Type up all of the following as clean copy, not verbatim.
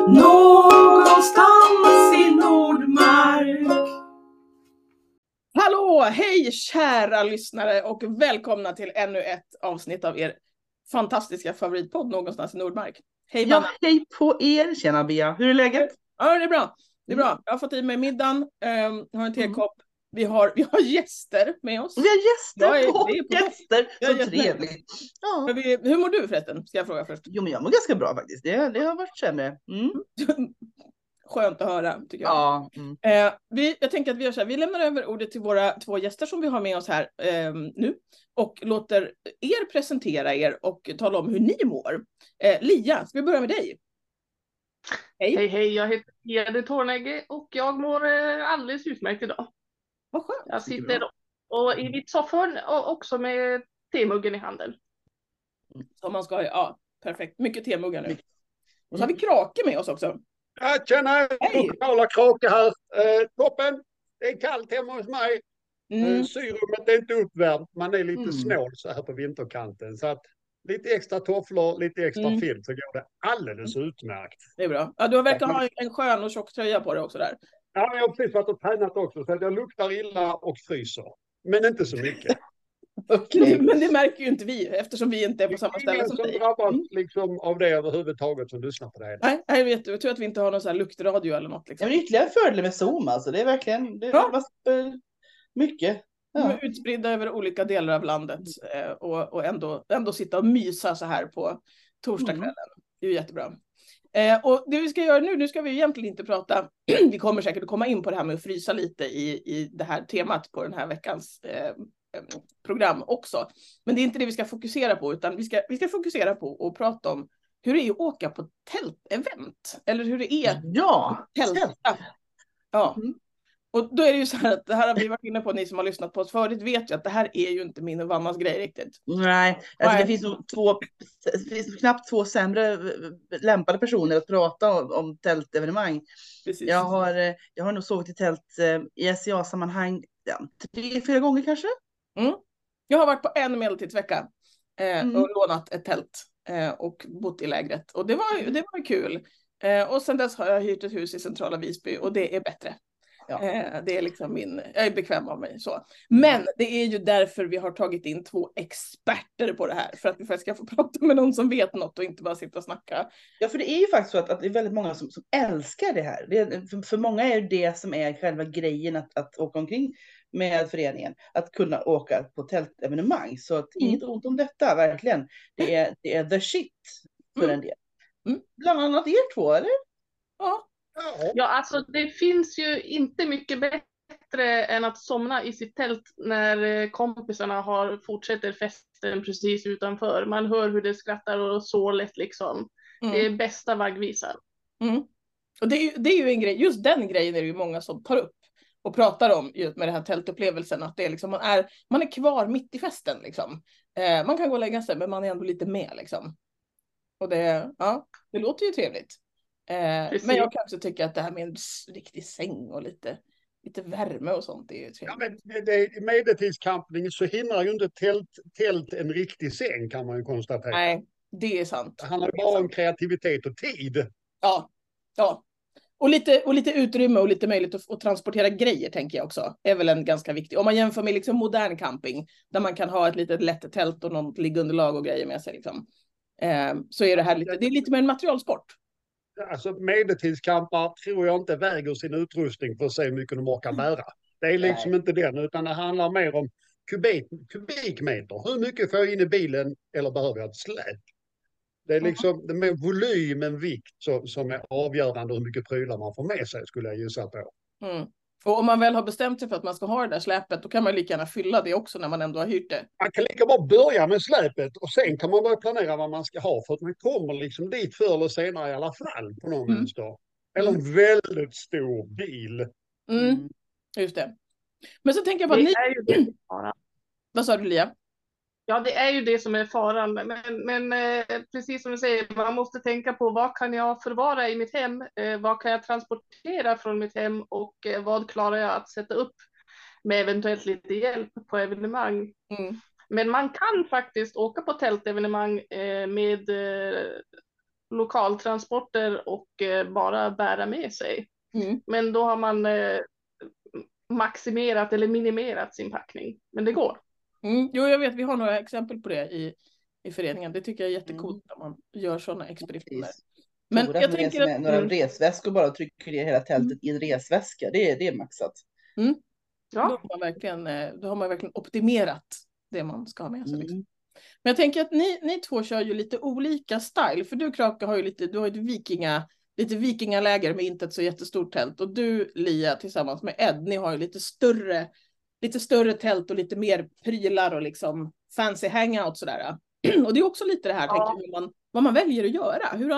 Någonstans i Nordmark. Hallå, hej kära lyssnare och välkomna till ännu ett avsnitt av er fantastiska favoritpodd Någonstans i Nordmark. Hej Vanna. Ja, hej på er. Tjena Bea, hur är läget? Ja, det är bra. Det är bra. Jag har fått i mig middagen, har en tekopp. Vi har gäster med oss. Vi har gäster på gäster. Så gäster. Trevligt. Ja. Hur mår du förresten? Ska jag fråga först. Jo, men jag mår ganska bra faktiskt. Det har varit sämre. Skönt att höra, tycker jag. Ja. Jag tänker att vi gör så här. Vi lämnar över ordet till våra två gäster som vi har med oss här nu. Och låter er presentera er och tala om hur ni mår. Lia, ska vi börja med dig? Hej. Hej, jag heter Ede Tornegge och jag mår alldeles utmärkt idag. Vad skönt. Jag sitter och i mitt soffhörn och också med temuggen i handen. Som man ska ha, ja, perfekt. Mycket temuggar nu. Och så har vi Krake med oss också. Jag känner lokala Krake här. Toppen, det är kallt hemma hos mig. Syrummet är inte uppvärmt. Man är lite snål så här på vinterkanten. Så att lite extra tofflor, lite extra film så går det alldeles utmärkt. Det är bra. Ja, du verkar ha en skön och tjock tröja på dig också där. Ja, jag har precis varit och tränat också så att jag luktar illa och fryser. Men inte så mycket. Okay. Men det märker ju inte vi eftersom vi inte är på samma ställe som dig. Det är ingen som drabbas liksom av det överhuvudtaget som lyssnar på det här. Nej, jag vet. Jag tror att vi inte har någon sån här luktradio eller något. Liksom. Ja, men ytterligare fördel med Zoom alltså. Det är verkligen mycket. Ja. De är utspridda över olika delar av landet och ändå sitta och mysa så här på torsdagskvällen. Det är ju jättebra. Och det vi ska göra nu ska vi egentligen inte prata, vi kommer säkert att komma in på det här med att frysa lite i det här temat på den här veckans program också. Men det är inte det vi ska fokusera på, utan vi ska fokusera på och prata om hur det är att åka på tältevent. Eller hur det är att tälta. Ja. Och då är det ju så här att det här har vi varit inne på, ni som har lyssnat på oss förut vet ju att det här är ju inte min och Vannas grej riktigt. Nej, alltså det finns knappt två sämre lämpade personer att prata om tältevenemang. Precis. Jag har nog sovit i tält i SCA-sammanhang 3-4 gånger kanske. Jag har varit på en medeltidsvecka och lånat ett tält och bott i lägret. Och det var kul. Och sen dess har jag hyrt ett hus i centrala Visby och det är bättre. Ja. Det är liksom jag är bekväm av mig så. Men det är ju därför vi har tagit in 2 experter på det här. För att vi ska få prata med någon som vet något och inte bara sitta och snacka. Ja, för det är ju faktiskt så att det är väldigt många som älskar det här. För många är det som är själva grejen att åka omkring med föreningen. Att kunna åka på tältevenemang. Så att inget ont om detta, verkligen. Det är the shit för en del. Bland annat er 2, eller? Ja, alltså det finns ju inte mycket bättre än att somna i sitt tält när kompisarna fortsätter festen precis utanför. Man hör hur det skrattar och sålet liksom. Det är bästa vaggvisan. Och det är ju en grej, just den grejen är det ju många som tar upp och pratar om just med den här tältupplevelsen, att det är liksom, man är kvar mitt i festen liksom. Man kan gå och lägga sig men man är ändå lite med liksom. Och det låter ju trevligt. Men jag kan också tycka att det här med en riktig säng och lite värme och sånt är ju trevligt. Ja, men i medeltidscamping så hindrar ju inte tält en riktig säng, kan man ju konstatera. Nej, det är sant. Det handlar bara om kreativitet och tid. Ja. Och lite utrymme och lite möjlighet att transportera grejer tänker jag också. Är väl en ganska viktig. Om man jämför med liksom modern camping där man kan ha ett litet lätt tält och något liggunderlag och grejer med sig liksom. Så är det här det är lite mer en materialsport. Alltså medeltidscampar tror jag inte väger sin utrustning för att se hur mycket de orkar bära. Det är liksom inte den, utan det handlar mer om kubikmeter. Hur mycket får jag in i bilen eller behöver jag ett släp? Det är liksom det med volym än vikt som är avgörande hur mycket prylar man får med sig, skulle jag gissa på. Och om man väl har bestämt sig för att man ska ha det där släpet, då kan man lika gärna fylla det också när man ändå har hyrt det. Man kan lika bara börja med släpet och sen kan man börja planera vad man ska ha, för att man kommer liksom dit förr eller senare i alla fall på någon vänster. Eller en väldigt stor bil. Just det. Men så tänker jag bara Vad sa du, Lia? Ja, det är ju det som är faran. Men precis som du säger, man måste tänka på vad kan jag förvara i mitt hem? Vad kan jag transportera från mitt hem? Och vad klarar jag att sätta upp med eventuellt lite hjälp på evenemang? Men man kan faktiskt åka på tältevenemang med lokaltransporter och bara bära med sig. Mm. Men då har man maximerat eller minimerat sin packning. Men det går. Jo, jag vet, vi har några exempel på det i föreningen. Det tycker jag är jättekul när man gör sådana expeditioner. Precis. Men Tora jag med tänker sig att... några resväskor bara och trycker ner hela tältet i en resväska. Det är maxat. Ja. Då har man verkligen optimerat det man ska ha med sig. Liksom. Mm. Men jag tänker att ni två kör ju lite olika style. För du, Krake, har ju du har ett lite vikingaläger med inte ett så jättestort tält. Och du, Lia, tillsammans med Ed, ni har ju lite större tält och lite mer prylar och liksom fancy hangout sådär. Och det är också lite det här, tänker jag, vad man väljer att göra. Hur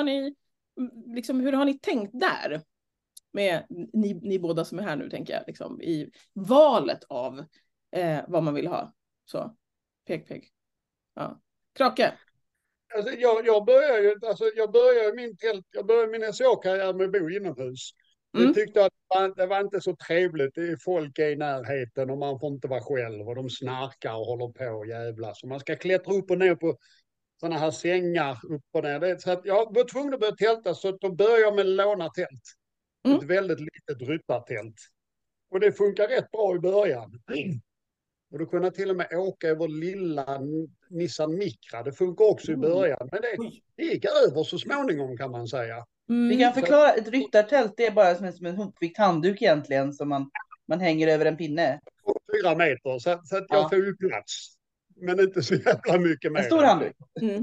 har ni tänkt där? Med ni båda som är här nu, tänker jag, liksom, i valet av vad man vill ha. Så, pek. Ja. Krake? Alltså, jag började min SO-karriär med att bo inomhus. Jag tyckte att det var inte så trevligt. Det är folk i närheten och man får inte vara själv och de snarkar och håller på och jävlar. Så man ska klättra upp och ner på sådana här sängar upp och ner. Så att jag var tvungen att börja tälta, så då började jag med låna tält. Ett väldigt litet ryttartält. Och det funkar rätt bra i början. Och då kunde jag till och med åka över lilla Nissan Micra. Det funkar också i början. Men det gick över så småningom, kan man säga. Vi kan förklara, ett ryttartält, det är bara som en hopvikt handduk egentligen som man hänger över en pinne. 4 meter, så att jag får ju plats. Men inte så jävla mycket mer. En stor handduk.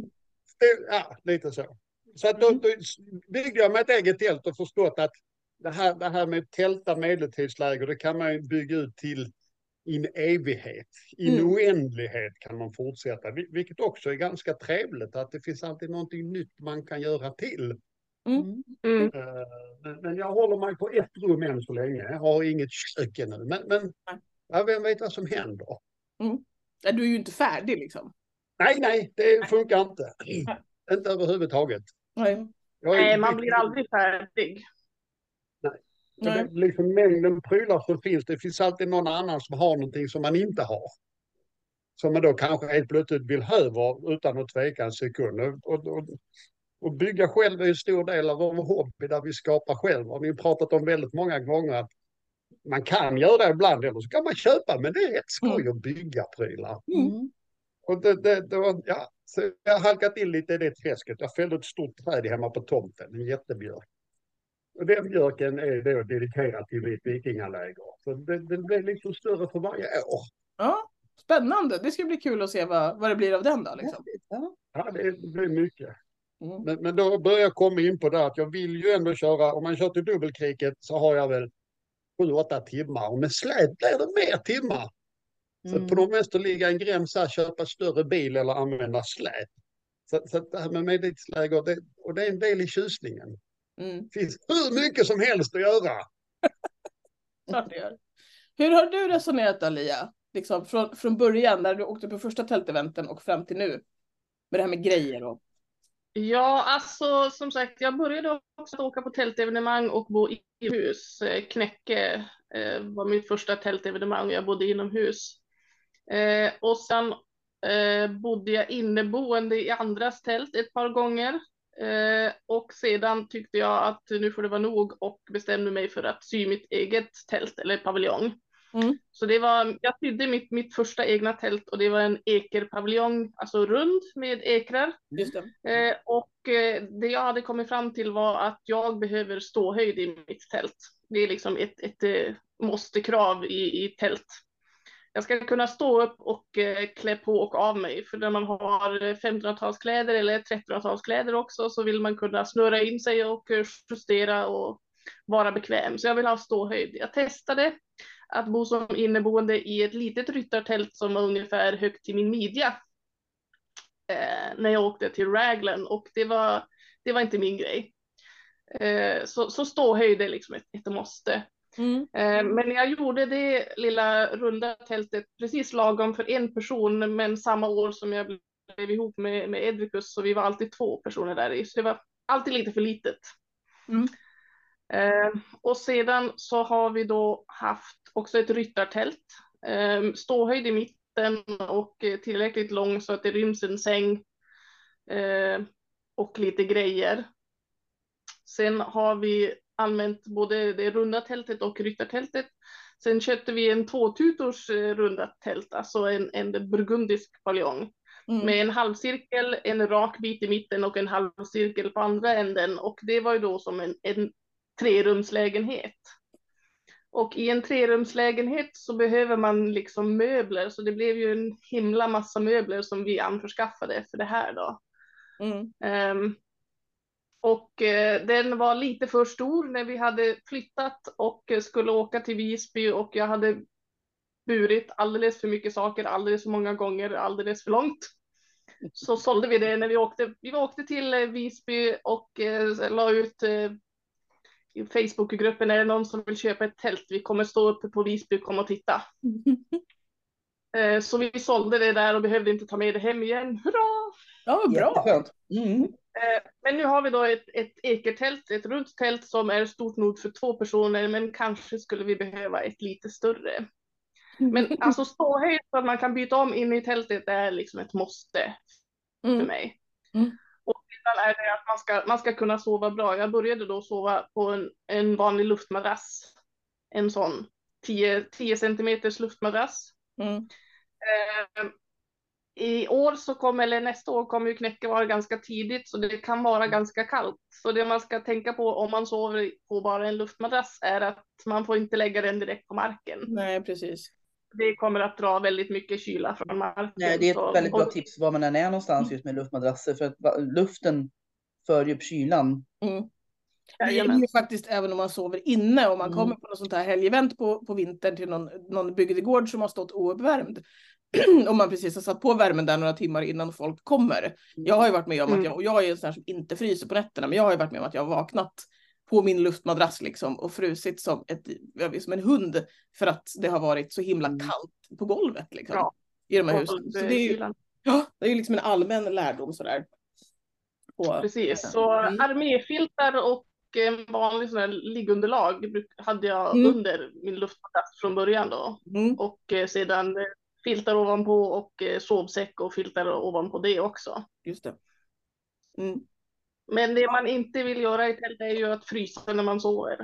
Ja, lite så. Så att då byggde jag med ett eget tält och förstått att det här med tälta medeltidsläger, det kan man ju bygga ut till i en evighet. I en oändlighet kan man fortsätta. Vilket också är ganska trevligt, att det finns alltid någonting nytt man kan göra till. Men jag håller mig på ett rum än så länge. Jag har inget kök ännu. Men vem vet vad som händer? Ja, du är ju inte färdig liksom. Nej, det funkar inte. Inte överhuvudtaget. Nej, man blir aldrig färdig. Nej. Liksom mängden prylar som finns, det finns alltid någon annan som har någonting som man inte har. Som man då kanske helt plötsligt vill ha över utan att tveka en sekund. Och bygga själv är en stor del av vår hobby, där vi skapar själva. Vi har pratat om väldigt många gånger att man kan göra det ibland, eller så kan man köpa, men det är rätt skoj att bygga prylar. Och så jag har halkat in lite i det träsket. Jag fällde ett stort träd hemma på tomten, en jättebjörk. Och den björken är då dedikerad till mitt vikingaläger. Så den blir liksom större för varje år. Ja, spännande. Det ska bli kul att se vad det blir av den då. Liksom. Ja, det blir mycket. Men då börjar jag komma in på det att jag vill ju ändå köra, om man kör till dubbelkriket så har jag väl 7-8 timmar. Och med släp blir det mer timmar. Så på de måste ligga en gräns att köpa större bil eller använda släp. Så det här med medeltidsläger, det är en del i tjusningen. Det finns hur mycket som helst att göra. Hur har du resonerat, Alia? Liksom från början, när du åkte på första tälteventen och fram till nu? Med det här med grejer och... Ja, alltså som sagt, jag började också att åka på tältevenemang och bo inomhus. Knäcke var mitt första tältevenemang. Jag bodde inomhus. Och sen bodde jag inneboende i andras tält ett par gånger. Och sedan tyckte jag att nu får det vara nog och bestämde mig för att sy mitt eget tält eller paviljong. Så jag sydde mitt första egna tält och det var en ekerpaviljong, alltså rund med ekrar. Just det. Och det jag hade kommit fram till var att jag behöver ståhöjd i mitt tält. Det är liksom ett måste-krav i tält. Jag ska kunna stå upp och klä på och av mig. För när man har 1500-talskläder eller 1300-talskläder också så vill man kunna snurra in sig och justera och vara bekväm. Så jag vill ha ståhöjd. Jag testade att bo som inneboende i ett litet ryttartält som var ungefär högt till min midja. När jag åkte till Raglan och det var inte min grej. Så ståhöjd är liksom ett måste. Men när jag gjorde det lilla runda tältet precis lagom för en person, men samma år som jag blev ihop med Edvicus, så vi var alltid 2 personer där i, så det var alltid lite för litet. Och sedan så har vi då haft också ett ryttartält, ståhöjd i mitten och tillräckligt lång så att det ryms en säng och lite grejer. Sen har vi använt både det runda tältet och ryttartältet. Sen köpte vi en 2-tutors runda tält, alltså en burgundisk paljong. Med en halvcirkel, en rak bit i mitten och en halvcirkel på andra änden. Och det var ju då som en 3-rumslägenhet. Och i en 3-rumslägenhet så behöver man liksom möbler. Så det blev ju en himla massa möbler som vi anförskaffade för det här då. Den var lite för stor när vi hade flyttat och skulle åka till Visby. Och jag hade burit alldeles för mycket saker, alldeles för många gånger, alldeles för långt. Så sålde vi det när vi åkte till Visby och la ut i Facebookgruppen, är det någon som vill köpa ett tält? Vi kommer stå uppe på Visby, kom och titta. Så vi sålde det där och behövde inte ta med det hem igen. Hurra! Ja, bra. Jätteskönt. Men nu har vi då ett ekertält, ett runt tält som är stort nog för 2 personer, men kanske skulle vi behöva ett lite större. Men alltså ståhöjd så att man kan byta om in i tältet är liksom ett måste för mig. Och sedan är det att man ska kunna sova bra. Jag började då sova på en vanlig luftmadrass. En sån 10 centimeters luftmadrass. I år så eller nästa år kommer ju knäcka vara ganska tidigt, så det kan vara ganska kallt. Så det man ska tänka på om man sover på bara en luftmadrass är att man får inte lägga den direkt på marken. Nej, precis. Det kommer att dra väldigt mycket kyla från marken. Nej, det är ett väldigt bra tips var man än är någonstans just med luftmadrasser, för att luften för upp kylan. Det gäller ju faktiskt även om man sover inne, om man kommer på något sånt här helgevent på vintern till någon bygdegård som har stått ouppvärmd. Om man precis har satt på värmen där några timmar innan folk kommer. Jag har ju varit med om att jag är en sån här som inte fryser på nätterna, men jag har ju varit med om att jag har vaknat på min luftmadrass liksom och frusit som en hund för att det har varit så himla kallt på golvet liksom, i de här husen. Så det är ju liksom en allmän lärdom sådär. Precis, så arméfiltar och en vanlig sån här liggunderlag hade jag under min luftmadrass från början då. Och sedan filtar ovanpå och sovsäck och filtar ovanpå det också. Just det. Men det man inte vill göra i tält är ju att frysa när man sover.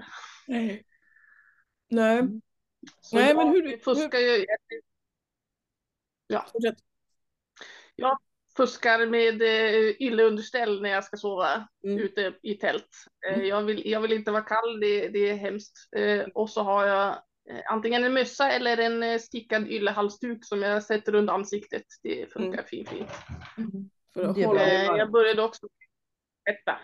Nej. Så nej, men hur fuskar ju. Ja. Jag fuskar med ylleunderställ när jag ska sova ute i tält. Jag vill inte vara kall, det är hemskt. Och så har jag antingen en mössa eller en stickad yllehalsduk som jag sätter runt ansiktet. Det funkar fint. Jag började också äta.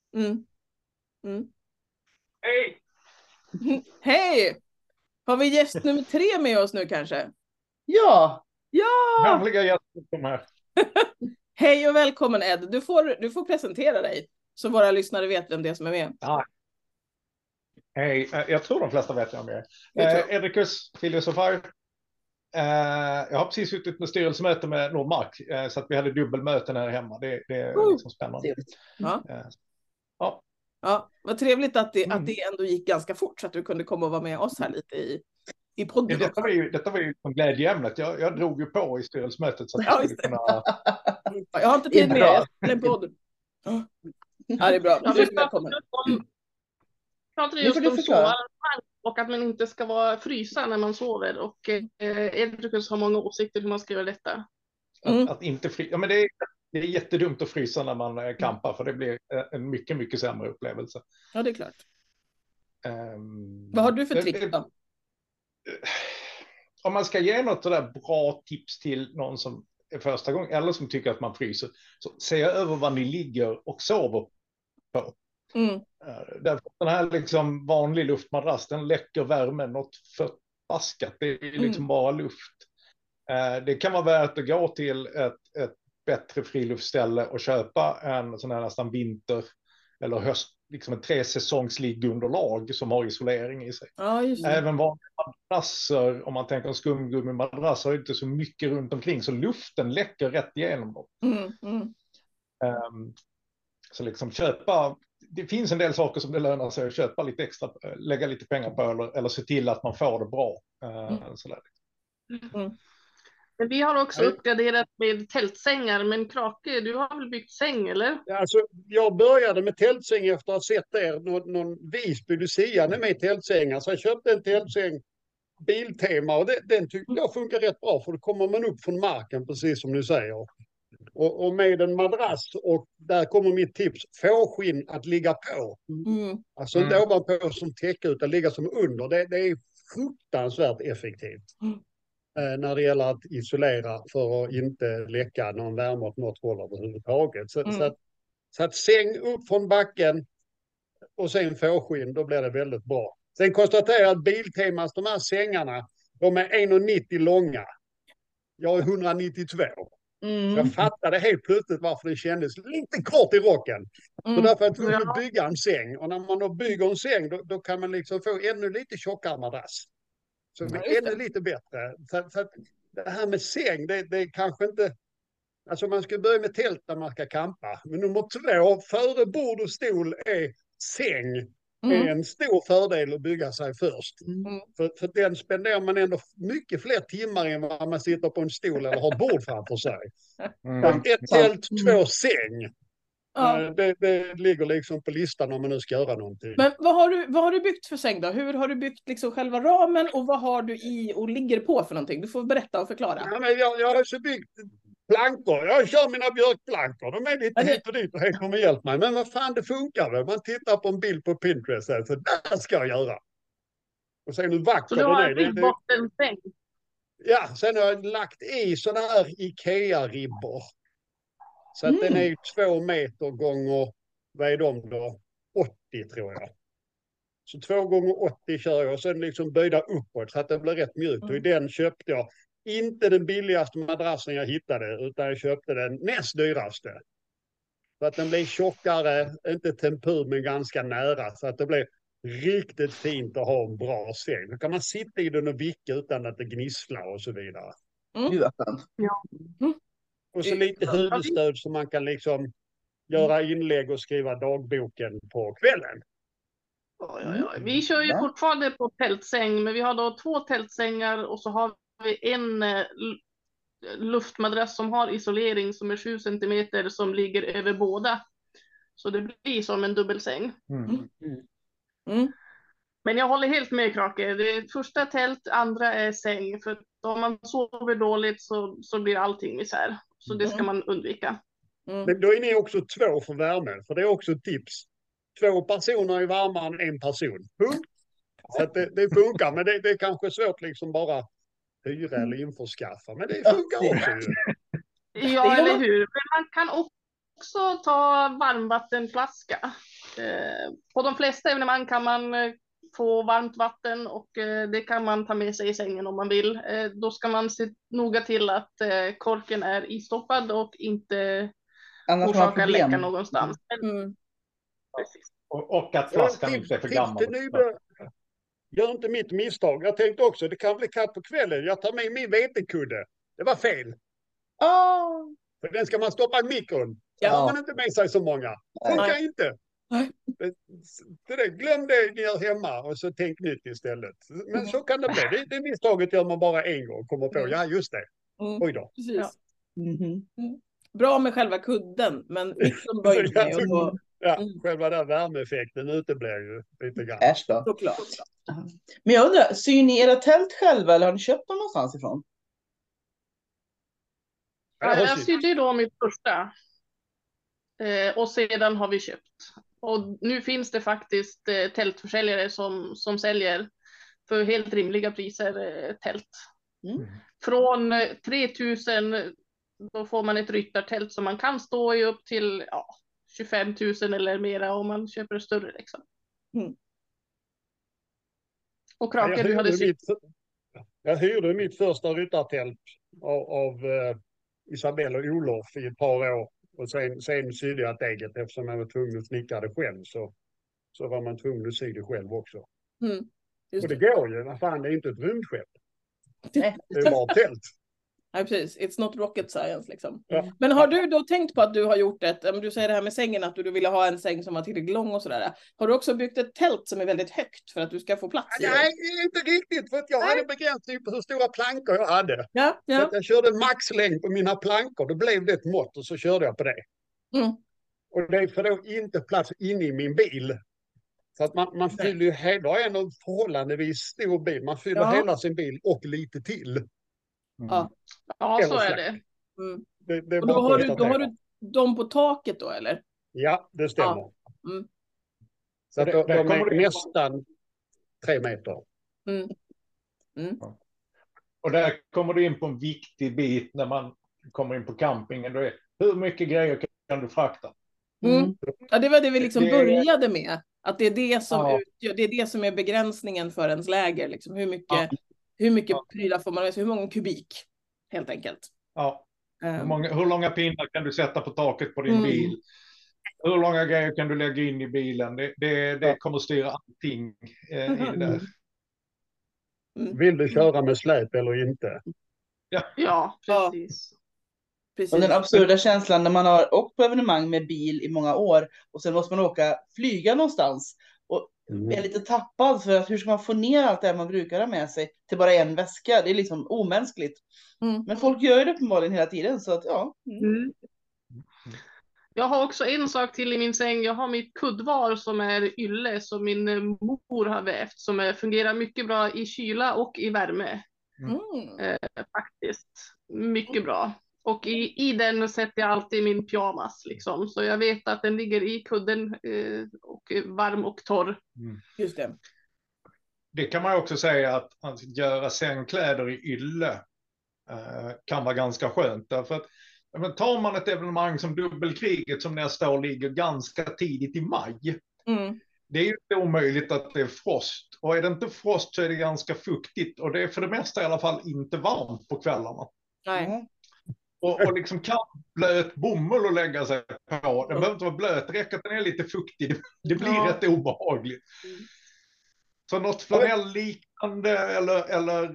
Hej! Hej! Har vi gäst nummer 3 med oss nu kanske? Ja! Hemliga gäster som här. Hej och välkommen Ed. Du får presentera dig så våra lyssnare vet vem det är som är med. Ja. Hej, jag tror de flesta vet vem jag är. Edricus, filosofar. Jag har precis suttit med styrelsemöte med Nordmark så att vi hade dubbelmöten här hemma. Det är liksom spännande. Ja, vad trevligt att det ändå gick ganska fort så att du kunde komma och vara med oss här lite i podden. Detta var ju en glädjeämnet. Jag drog ju på i styrelsemötet så att jag skulle kunna... Jag har inte tid med det. Jag podd. Ja, det är bra. Du är välkommen. Pratar just om sova och att man inte ska vara frysa när man sover. Och Edricus har många åsikter hur man ska göra detta. Att inte frysa. Ja, men det är jättedumt att frysa när man kampar för det blir en mycket, mycket sämre upplevelse. Ja, det är klart. Vad har du för trick då? Om man ska ge något sådär bra tips till någon som är första gången eller som tycker att man fryser, så se över vad ni ligger och sover på. Därför den här liksom vanlig luftmadrass, den läcker värmen något förbaskat. Det är liksom bara luft. Det kan vara värt att gå till ett bättre friluftsställe och köpa en sån här nästan vinter eller höst, liksom ett 3-säsongsliggunderlag som har isolering i sig. Ja, just det. Även vanliga madrasser, om man tänker en skumgummimadrass, har inte så mycket runt omkring så luften läcker rätt igenom dem. Så liksom köpa, det finns en del saker som det lönar sig att köpa lite extra, lägga lite pengar på eller se till att man får det bra. Sådär. Men vi har också uppgraderat med tältsängar, men Krake, du har väl byggt säng eller? Alltså, jag började med tältsäng efter att ha sett någon Visby Lucia med tältsängar. Så jag köpte en tältsäng, Biltema, och den tyckte jag funkar rätt bra, för då kommer man upp från marken, precis som du säger. Och med en madrass, och där kommer mitt tips, fårskinn att ligga på. Alltså inte ovanpå som täcke, utan ligga som under. Det är fruktansvärt effektivt. När det gäller att isolera för att inte läcka någon värme åt något håll överhuvudtaget. Så att säng upp från backen och sen fårskinn, då blir det väldigt bra. Sen konstaterar jag att Biltemas, de här sängarna, de är 1,90 långa. Jag är 192. Så jag fattade helt plötsligt varför det kändes lite kort i rocken. Så därför är jag tvungen att bygga en säng. Och när man då bygger en säng, då kan man liksom få ännu lite tjockare madrass. Så det är ännu lite bättre. Så att det här med säng, det är kanske inte... Alltså man ska börja med tält när man ska campa. Men nummer 2, före bord och stol är säng. Är en stor fördel att bygga sig först. För den spenderar man ändå mycket fler timmar än vad man sitter på en stol eller har bord framför sig. Ett tält, 2 säng. Det ligger liksom på listan om man nu ska göra någonting. Men vad har du byggt för säng då? Hur har du byggt liksom själva ramen, och vad har du i och ligger på för någonting? Du får berätta och förklara. Ja, men jag har så byggt plankor. Jag kör mina björkplankor. De är lite hit och dit och helt kommer hjälp mig. Men vad fan, det funkar väl. Man tittar på en bild på Pinterest, så där ska jag göra. Och sen hur vacker den är. Så du har den är. en bottensäng? Ja, sen har jag lagt i såna här Ikea-ribbor. Så att den är 2 meter gånger, vad är de då? 80 tror jag. Så 2 gånger 80 kör jag, och sen liksom böjda uppåt så att det blir rätt mjukt. Och i den köpte jag inte den billigaste madrassen jag hittade, utan jag köpte den näst dyraste. Så att den blev tjockare, inte tempur men ganska nära. Så att det blev riktigt fint att ha en bra säng. Då kan man sitta i den och vicka utan att det gnisslar och så vidare. Och så lite huvudstöd så man kan liksom göra inlägg och skriva dagboken på kvällen. Vi kör ju fortfarande på tältsäng, men vi har då 2 tältsängar och så har vi en luftmadrass som har isolering som är 7 centimeter som ligger över båda. Så det blir som en dubbelsäng. Men jag håller helt med Krake. Det första tält, andra är säng. För om man sover dåligt så blir allting misär. Så det ska man undvika. Men då är ni också 2 för värme. För det är också ett tips. 2 personer är varmare än 1 person. Så att det funkar. Men det är kanske svårt liksom bara hyra eller införskaffa. Men det funkar också ju. Ja, eller hur. Men man kan också ta varmvattenflaska. På de flesta evenemang kan man få varmt vatten, och det kan man ta med sig i sängen om man vill. Då ska man se noga till att korken är istoppad och inte orsakar läcka någonstans. Precis. Och att flaskan inte är för gammal. Gör inte mitt misstag. Jag tänkte också, det kan bli kallt på kvällen. Jag tar med min vetekudde. Det var fel. För den ska man stoppa i mikron. Så har man inte med sig så många. Funkar inte. Glöm det ni gör hemma och så tänk nytt istället. Men så kan det bli. Det misstaget gör man bara en gång. Kommer på, ja just det. Oj då. Precis. Bra med själva kudden, men mikron böjer sig och då... Själva den värmeeffekten uteblir ju lite grann. Äsch då. Såklart. Men jag undrar, syr ni era tält själva eller har ni köpt dem någonstans ifrån? Jag sydde då mitt första. Och sedan har vi köpt. Och nu finns det faktiskt tältförsäljare som säljer för helt rimliga priser tält. Från 3000 då får man ett ryttartält som man kan stå i upp till 25 000 eller mera om man köper större liksom. Och Krake, du hade jag hyrde mitt första ryttartält av Isabelle och Olof i ett par år. Och sen sydde jag ett eget, eftersom jag var tvungen att snickra det själv. Så var man tvungen att sy det själv också. Och det går ju. Vad fan, det är inte ett rymdskepp. Det är bara tält. Ja, precis. It's not rocket science liksom. Ja. Men har du då tänkt på att du har gjort du säger det här med sängen, att du ville ha en säng som var tillräckligt lång och sådär. Har du också byggt ett tält som är väldigt högt för att du ska få plats i det? Nej, inte riktigt, för att jag hade begränsning på hur stora plankor jag hade. Ja, Så att jag körde maxlängd på mina plankor, då blev det ett mått och så körde jag på det. Mm. Och det får då inte plats inne i min bil. Så att man fyller ju hela en förhållandevis stor bil. Man fyller hela sin bil och lite till. Ja. Ja, så är det. Mm. Det är Och bara då har du dem på taket då, eller? Ja, det stämmer. Ja. Mm. Så att de är nästan 3 meter. Mm. Mm. Och där kommer du in på en viktig bit när man kommer in på campingen. Då är, hur mycket grejer kan du frakta? Mm. Ja, det var det vi liksom Det- började med. Att det är det som det är det som är begränsningen för ens läger. Liksom. Hur mycket prylar får man med sig? Hur många kubik? Helt enkelt. Ja. Hur långa pinnar kan du sätta på taket på din bil? Hur långa grejer kan du lägga in i bilen? Det kommer styra allting i det där. Vill du köra med släp eller inte? Ja, precis. Precis. Och den absurda känslan när man har åkt på evenemang med bil i många år och sen måste man flyga någonstans och är lite tappad för att hur ska man få ner allt det man brukar ha med sig till bara en väska? Det är liksom omänskligt. Men folk gör det uppenbarligen hela tiden så att Jag har också en sak till i min säng. Jag har mitt kuddvar som är ylle som min mor har vävt som fungerar mycket bra i kyla och i värme. Faktiskt. Mycket bra. Och i den sätter jag alltid min pyjamas liksom. Så jag vet att den ligger i kudden och är varm och torr. Just det. Det kan man också säga att göra sängkläder i ylle kan vara ganska skönt. Därför att tar man ett evenemang som dubbelkriget som nästa år ligger ganska tidigt i maj. Det är ju inte omöjligt att det är frost. Och är det inte frost så är det ganska fuktigt. Och det är för det mesta i alla fall inte varmt på kvällarna. Nej. Och liksom kan blöt bomull att lägga sig på. Den behöver inte vara blöt, det räcker att den är lite fuktig. Det blir rätt obehagligt. Så något flanellliknande eller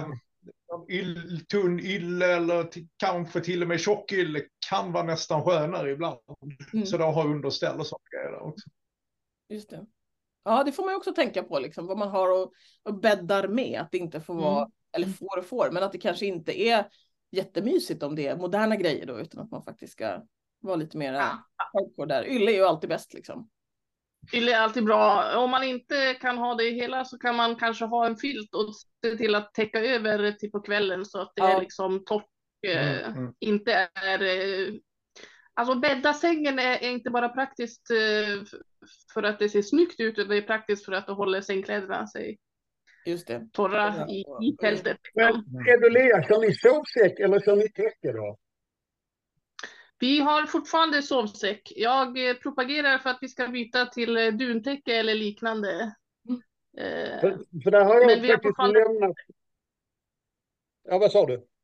tunn ylle eller kanske till och med tjock ylle kan vara nästan skönare ibland. Så då har underställ och sånt grejer också. Just det. Ja, det får man också tänka på liksom, vad man har och bäddar med. Att det inte får vara, eller får, men att det kanske inte är jättemysigt om det är moderna grejer då, utan att man faktiskt ska vara lite mer hardcore där. Ylle är ju alltid bäst liksom. Ylle är alltid bra. Om man inte kan ha det i hela så kan man kanske ha en filt och se till att täcka över till på kvällen så att det är liksom torrt. Inte är... Alltså bädda sängen är inte bara praktiskt för att det ser snyggt ut, utan det är praktiskt för att det håller sängkläderna sig Just det. torra i tältet. Men Edelia, kör ni sovsäck eller kör ni täcke då? Vi har fortfarande sovsäck. Jag propagerar för att vi ska byta till duntäcke eller liknande. För där har jag Men vi har faktiskt fortfarande... lämnat... Ja, vad sa du?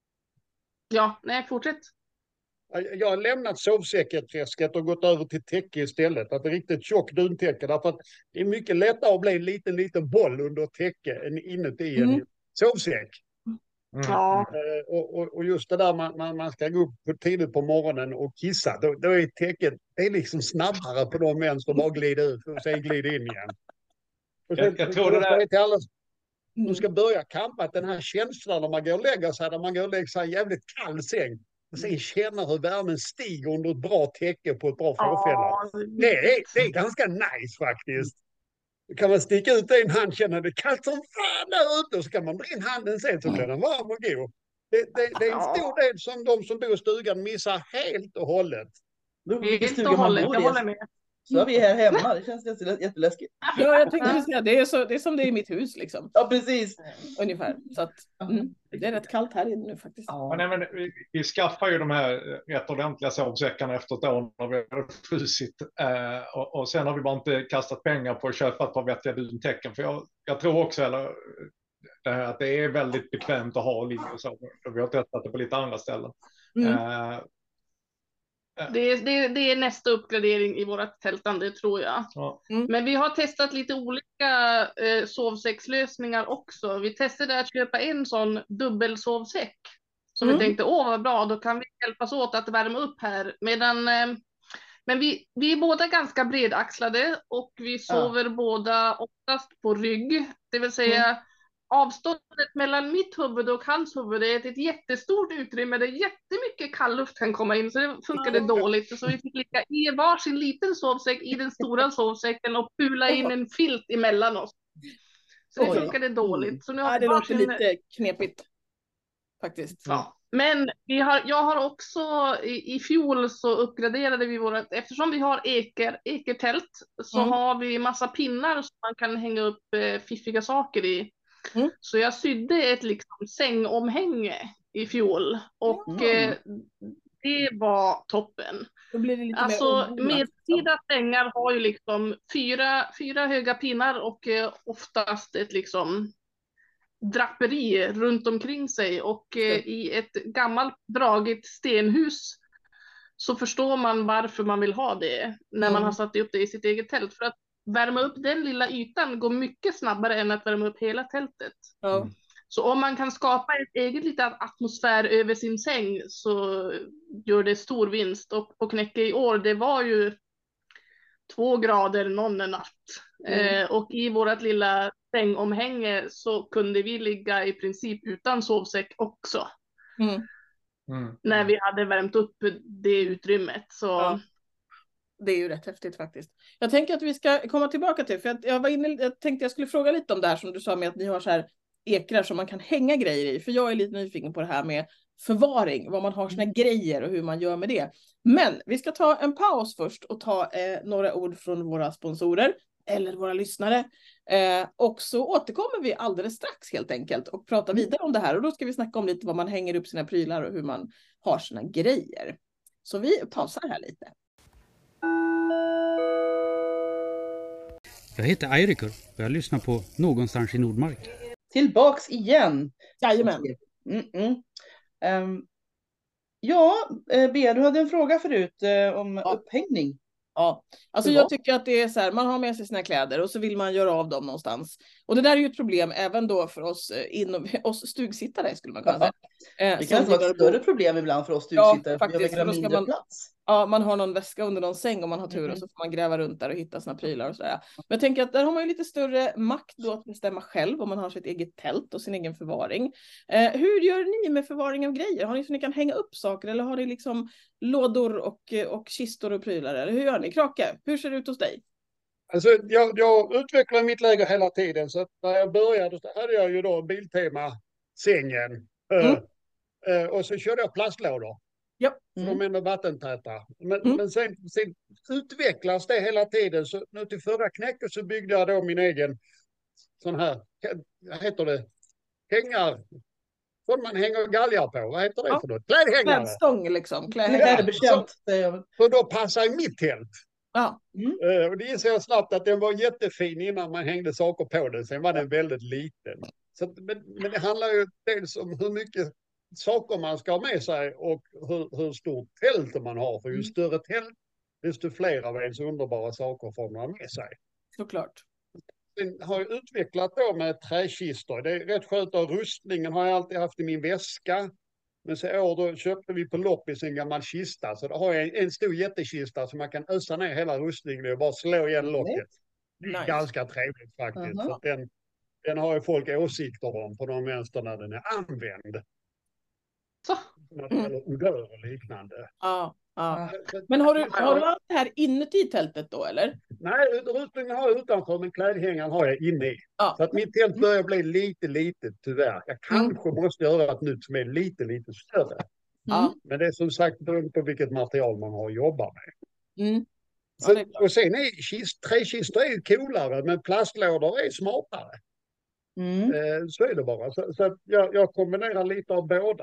Ja, nej, fortsätt. Jag har lämnat sovsäcketräsket och gått över till täcke istället. Att det är riktigt tjock duntäcke. Därför att det är mycket lättare att bli en liten boll under täcke än inuti en sovsäck. Ja. Och just det där man ska gå upp tidigt på morgonen och kissa. Då är täcket, det är liksom snabbare på de män som bara glider ut och sen glider in igen. Och sen, jag tror det där... till alla som ska börja kampa, att den här känslan när man går och lägger sig, där man går och lägger sig i en jävligt kall säng. Och sen känna hur värmen stiger under ett bra täcke på ett bra fårfälla. Det är ganska nice faktiskt. Då kan man sticka ut en hand, känna det kallt som fan där ute, och så kan man dra in handen sen så blir den varm och god. Det är en stor del som de som bor i stugan missar helt och hållet. Helt och hållet, jag håller med. Så är vi här hemma, det känns jätteläskigt. Ja, jag tänkte säga, det är som det är i mitt hus liksom. Ja, precis. Ungefär. Så att, det är rätt kallt här inne nu faktiskt. Ja, nej, men vi skaffar ju de här rätt ordentliga sovsäckarna efter ett år när vi har frusit. Och sen har vi bara inte kastat pengar på att köpa ett par vettiga duntäcken. För jag tror också att det är väldigt bekvämt att ha och ligga och så. Vi har testat det på lite andra ställen. Det är nästa uppgradering i vårt tältande, tror jag. Ja. Men vi har testat lite olika sovsäckslösningar också. Vi testade att köpa en sån dubbelsovsäck Så vi tänkte, vad bra, då kan vi hjälpas åt att värma upp här. Men vi är båda ganska bredaxlade och vi sover båda oftast på rygg. Det vill säga avståndet mellan mitt huvud och hans huvud är ett jättestort utrymme där jättemycket kallluft kan komma in, så det funkade dåligt. Så vi fick ligga i varsin liten sovsäck i den stora sovsäcken och pula in en filt emellan oss. Så det funkade dåligt. Så nu har det låter lite knepigt faktiskt. Ja. Men jag har också i fjol så uppgraderade vi eftersom vi har ekertält så har vi massa pinnar som man kan hänga upp fiffiga saker i. Så jag sydde ett liksom sängomhänge i fjol och det var toppen. Då blir det lite alltså mer medeltida sängar har ju liksom fyra höga pinnar och oftast ett liksom draperi runt omkring sig, och i ett gammalt dragigt stenhus så förstår man varför man vill ha det när man har satt upp det i sitt eget tält, för att värma upp den lilla ytan går mycket snabbare än att värma upp hela tältet. Så om man kan skapa ett eget litet atmosfär över sin säng så gör det stor vinst. Och på Knäcke i år, det var ju 2 grader någon natt. Och i vårt lilla sängomhänge så kunde vi ligga i princip utan sovsäck också. När vi hade värmt upp det utrymmet. Så... Det är ju rätt häftigt faktiskt. Jag tänker att vi ska komma tillbaka till, för jag tänkte jag skulle fråga lite om det här som du sa med att ni har så här ekrar som man kan hänga grejer i. För jag är lite nyfiken på det här med förvaring, vad man har sina grejer och hur man gör med det. Men vi ska ta en paus först och ta några ord från våra sponsorer eller våra lyssnare. Och så återkommer vi alldeles strax helt enkelt och pratar vidare om det här. Och då ska vi snacka om lite vad man hänger upp sina prylar och hur man har sina grejer. Så vi pausar här lite. Jag heter Eirikur och jag lyssnar på Någonstans i Nordmark. Tillbaks igen. Jajamän. Bea, du hade en fråga förut om upphängning. Ja, alltså jag tycker att det är så här, man har med sig sina kläder och så vill man göra av dem någonstans. Och det där är ju ett problem även då för oss stugsittare skulle man kunna säga. Det kan vara ett större problem ibland för oss stugsittare. Ja, faktiskt. För mindre plats. Ja, man har någon väska under någon säng om man har tur och så får man gräva runt där och hitta sina prylar och sådär. Men jag tänker att där har man ju lite större makt då att bestämma själv om man har sitt eget tält och sin egen förvaring. Hur gör ni med förvaring av grejer? Har ni så ni kan hänga upp saker eller har ni liksom lådor och kistor och prylar? Eller hur gör ni? Krake, hur ser det ut hos dig? Alltså, jag utvecklar mitt läge hela tiden. Så att när jag började så hade jag ju då Biltema-sängen. Och så körde jag plastlådor. Ja. De är vattentäta. Men sen utvecklas det hela tiden. Så nu till förra Knäcke så byggde jag då min egen sån här, vad heter det? Hängar. Som man hänger galgar på. Vad heter det för något? Klädhängare. Klädstång liksom. Så då passar i mitt tält. Ja. Och det inser jag snabbt att den var jättefin innan man hängde saker på den. Sen var den väldigt liten. Så, men det handlar ju dels om hur mycket saker man ska ha med sig och hur stort tält man har. För ju större tält, desto fler av ens underbara saker får man ha med sig. Såklart. Sen har jag utvecklat då med träkistor. Det är rätt skönt av rustningen har jag alltid haft i min väska. Men så år då köpte vi på loppis en gammal kista. Så då har jag en stor jättekista så man kan ösa ner hela rustningen och bara slå igen locket. Det är ganska trevligt faktiskt. För den har ju folk åsikter om på de vänster när den är använd. Så. När det gäller odör och liknande. Ja. Men har du allt det här inuti tältet då eller? Nej, rustningen har jag utanför men klädhängaren har jag inne i. Så att mitt tält börjar bli lite tyvärr. Jag kanske måste göra ett nytt som är lite större. Men det är som sagt beroende på vilket material man har att jobba med. Och sen är träkistor är ju coolare men plastlådor är smartare. Så är det bara. Så att jag kombinerar lite av båda.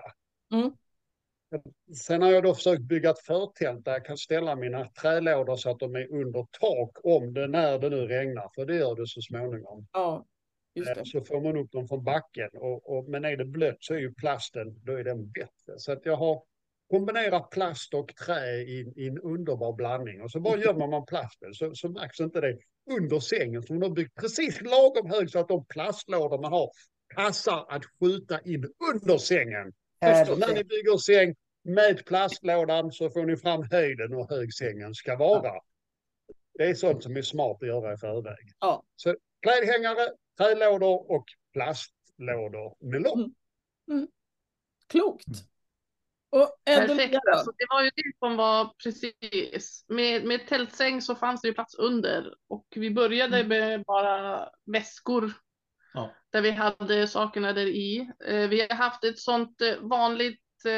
Sen har jag då försökt bygga ett förtält där jag kan ställa mina trälådor så att de är under tak när det nu regnar. För det gör det så småningom. Ja, just det. Så får man upp dem från backen. Men är det blött så är ju plasten, då är den bättre. Så att jag har kombinerat plast och trä i en underbar blandning. Och så bara gömmer man plasten så märks inte det under sängen. Så man har byggt precis lagom hög så att de plastlådor man har passar att skjuta in under sängen. Härligt. När ni bygger säng med plastlådan så får ni fram höjden och hög sängen ska vara. Det är sånt som är smart att göra i förväg. Ja. Så klädhängare, trälådor och plastlådor med lock. Klokt. Och Perfekt. Alltså, det var ju det som var precis. Med tältsäng så fanns det ju plats under. Och vi började med bara väskor. Ja. Där vi hade sakerna där i. Vi har haft ett sånt vanligt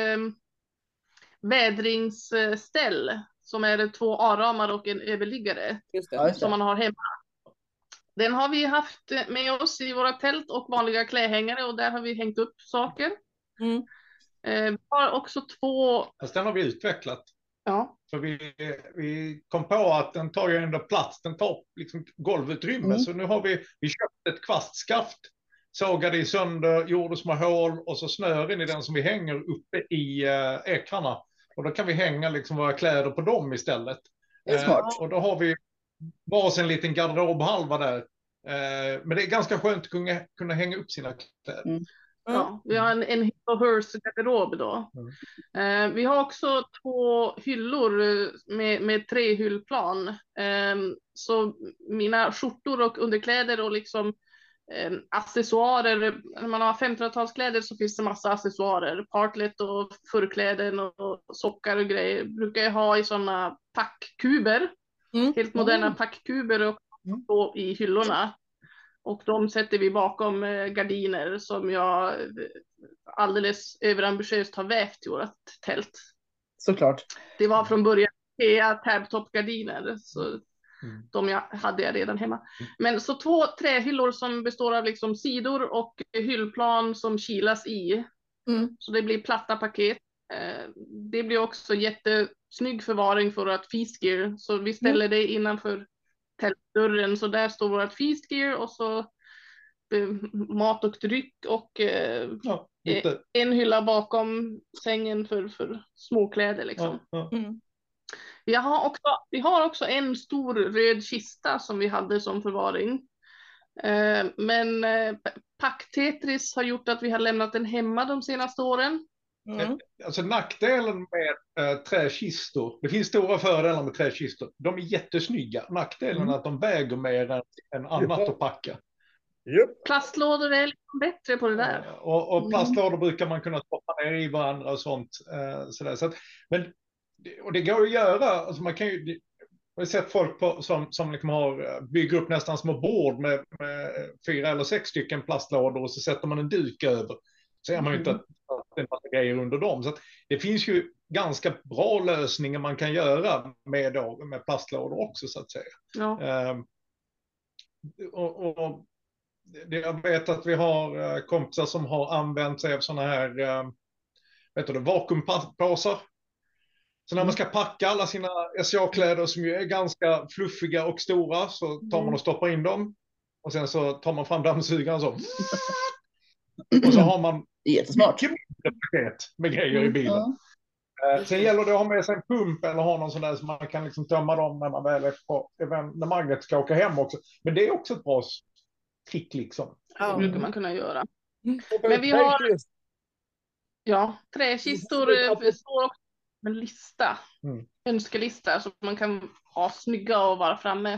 vädringsställ. Som är 2 A-ramar och en överliggare. Just det. Ja, just det. Som man har hemma. Den har vi haft med oss i våra tält och vanliga klädhängare. Och där har vi hängt upp saker. Vi har också 2... Fast den har vi utvecklat. Ja. Så vi kom på att den tar ju ändå plats. Den tar liksom golvutrymme. Så nu har vi köpt ett kvastskaft. Sågade i sönder, gjorde små hål och så snören i den som vi hänger uppe i ekrarna. Och då kan vi hänga liksom våra kläder på dem istället. Det är smart. Och då har vi varsin liten garderobhalva där. Men det är ganska skönt att kunna hänga upp sina kläder. Ja, vi har en Hip och Hers garderob då. Vi har också 2 hyllor med 3 hyllplan. Så mina skjortor och underkläder och liksom accessoarer. När man har 1500-talskläder så finns det massa accessoarer. Partlet och förkläden och sockar och grejer. Brukar jag ha i sådana packkuber. Helt moderna packkuber och i hyllorna. Och de sätter vi bakom gardiner som jag alldeles överambitiöst har vävt i vårt tält. Såklart. Det var från början tabtop-gardiner. Så de hade jag redan hemma. Men så 2 trähyllor som består av liksom sidor och hyllplan som kilas i. Så det blir platta paket. Det blir också jättesnygg förvaring för vårt feastgear. Så vi ställer det innanför tältdörren, så där står vårt feastgear och så mat och dryck och en hylla bakom sängen för småkläder liksom. Vi har också en stor röd kista som vi hade som förvaring. Men packtetris har gjort att vi har lämnat den hemma de senaste åren. Alltså nackdelen med träkistor, det finns stora fördelar med träkistor, de är jättesnygga. Nackdelen är att de väger mer än annat att packa. Plastlådor är liksom bättre på det där. Och plastlådor brukar man kunna stoppa ner i varandra och sånt. Sådär. Så att, och det går att göra, alltså man kan ju... Jag har sett folk som liksom bygger upp nästan små bord med 4 eller 6 stycken plastlådor och så sätter man en duk över. Så är man ju inte att det är en massa grejer under dem. Så att det finns ju ganska bra lösningar man kan göra med plastlådor också så att säga. Ja. Och jag vet att vi har kompisar som har använt sig av sådana här vakuumpåsar. Så när man ska packa alla sina SCA-kläder som ju är ganska fluffiga och stora så tar man och stoppar in dem. Och sen så tar man fram dammsugaren så. Och så har man mycket mindre paket med grejer i bilen. Sen gäller det att ha med sig en pump eller ha någon sån där så man kan liksom tömma dem när man väl är på evenemanget ska åka hem också. Men det är också ett bra trick liksom. Ja, det brukar man kunna göra. Men vi har... Ja, träkistor består också en lista. Önskelista så man kan ha snygga och vara framme.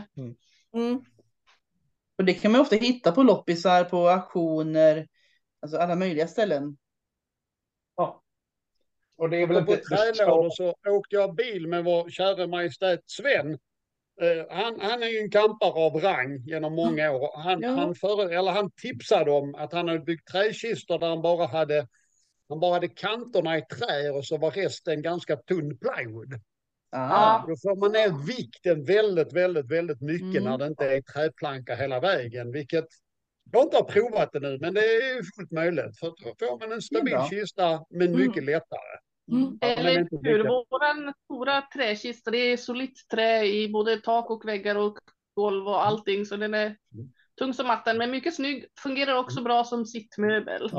Och det kan man ofta hitta på loppisar, på auktioner, alltså alla möjliga ställen. Ja. Och det är väl på trälådor så åkte jag bil med vår kära majestät Sven. Han är ju en campare av rang genom många år. Han tipsade om att han hade byggt träkistor där han bara hade kanterna i trä och så var resten ganska tunn plywood. Då får man ner vikten väldigt mycket när det inte är träplanka hela vägen. Vilket jag inte har provat det nu, men det är fullt möjligt. För då får man en stabil kista men mycket lättare. Eller hur? Våran stora träkista, det är solitt trä i både tak och väggar och golv och allting. Så den är tung som mattan, men mycket snygg. Fungerar också bra som sittmöbel.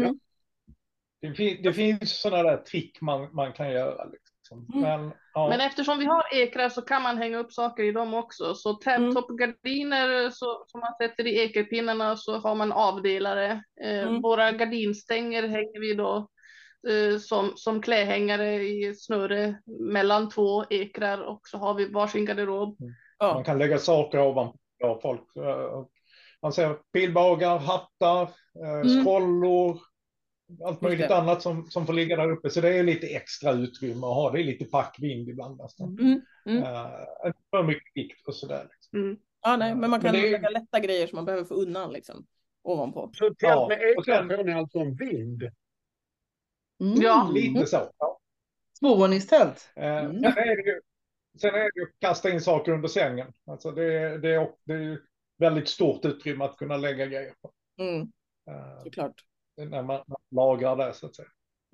Det finns sådana där trick man kan göra. Liksom. Men eftersom vi har ekrar så kan man hänga upp saker i dem också. Så tabtop-gardiner som man sätter i ekerpinnarna så har man avdelare. Våra gardinstänger hänger vi då som klädhängare i snöre mellan 2 ekrar och så har vi varsin garderob. Ja. Man kan lägga saker ovanpå folk. Man ser pilbågar, hattar, scrollor, allt möjligt annat som får ligga där uppe. Så det är lite extra utrymme att ha. Det är lite packvind ibland nästan. För mycket vikt och sådär. Liksom. Ja, nej, men man kan Men det är- lägga lätta grejer som man behöver få undan liksom, ovanpå. Så tält Ja, med och sen- ekrar får ni alltså en vind. Ja. Lite så. Ja. Tvåvåningstält. Sen är det ju att kasta in saker under sängen. Alltså det är ju väldigt stort utrymme att kunna lägga grejer på. Såklart. När man lagrar det så att säga.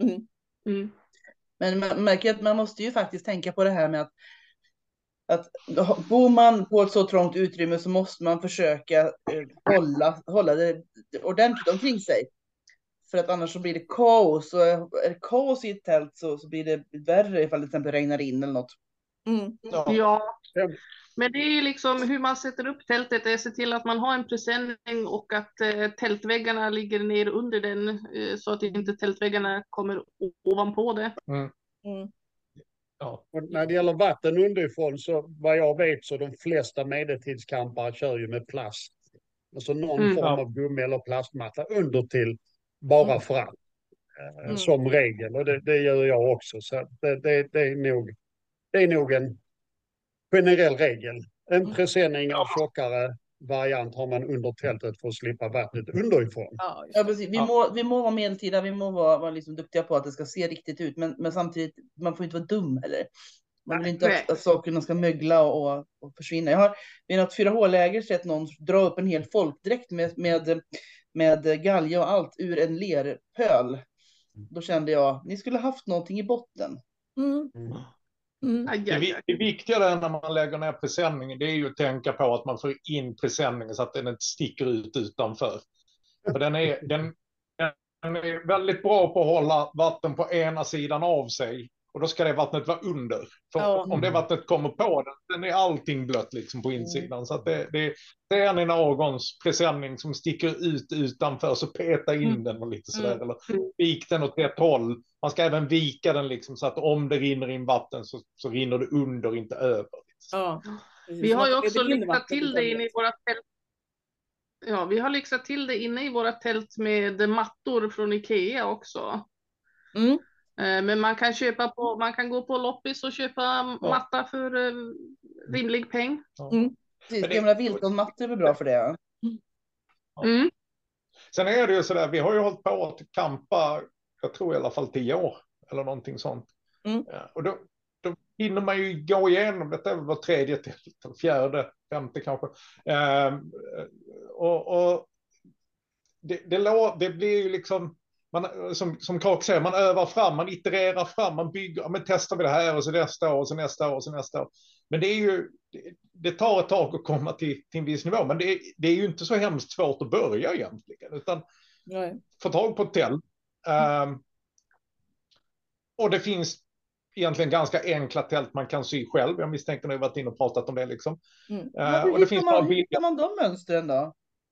Men man märker att man måste ju faktiskt tänka på det här med att bor man på ett så trångt utrymme så måste man försöka hålla det ordentligt omkring sig. För att annars så blir det kaos. Och är det kaos i ett tält så blir det värre ifall det till exempel regnar in eller något. Ja, men det är ju liksom hur man sätter upp tältet. Det är att se till att man har en presenning och att tältväggarna ligger ner under den så att inte tältväggarna kommer ovanpå det. Ja. Och när det gäller vatten underifrån så vad jag vet så de flesta medeltidskampare kör ju med plast. Alltså någon form av gummi eller plastmatta under till bara fram. Som regel. Och det gör jag också. Så det är nog en generell regel. En presenning av tjockare variant har man under tältet för att slippa vattnet underifrån. Ja, precis. Vi må vara medeltida, vi må vara liksom duktiga på att det ska se riktigt ut. Men samtidigt, man får inte vara dum heller. Man vill inte att sakerna ska mögla och försvinna. Jag har vid något 4H-läger sett någon dra upp en hel folkdräkt med galge och allt ur en lerpöl. Då kände jag, ni skulle haft någonting i botten. Det viktiga där när man lägger ner presenningen, det är ju att tänka på att man får in presenningen så att den inte sticker ut utanför. För den är väldigt bra på att hålla vatten på ena sidan av sig. Och då ska det vattnet vara under. För om det vattnet kommer på den är allting blött liksom på insidan. Så att det är en någons presenning som sticker ut utanför, så peta in den och lite sådär. Eller vik den åt ett håll. Man ska även vika den liksom, så att om det rinner in vatten så rinner det under, inte över. Ja. Vi har ju också lyxat till det inne i våra tält. Ja, vi har lyxat till det inne i våra tält med mattor från Ikea också. Men man kan gå på loppis och köpa matta för rimlig peng. Precis, gamla Wilton-mattor är väl bra för det. Sen är det ju sådär, vi har ju hållit på att kampa, jag tror i alla fall 10 år eller någonting sånt. Och då hinner man ju gå igenom, detta är väl var 3:e tält, 4:e, 5:e kanske. Och det blir ju liksom, som Krak säger, man övar fram, man itererar fram, man bygger, men testar vi det här och så nästa år och så nästa år och så nästa år. Men det tar ett tag att komma till en viss nivå, men det är ju inte så hemskt svårt att börja egentligen, utan få tag på ett tält. Och det finns egentligen ganska enkla tält man kan sy själv. Jag misstänkte när vi varit inne och pratat om det liksom. Och det finns Hur hittar man de mönstren då?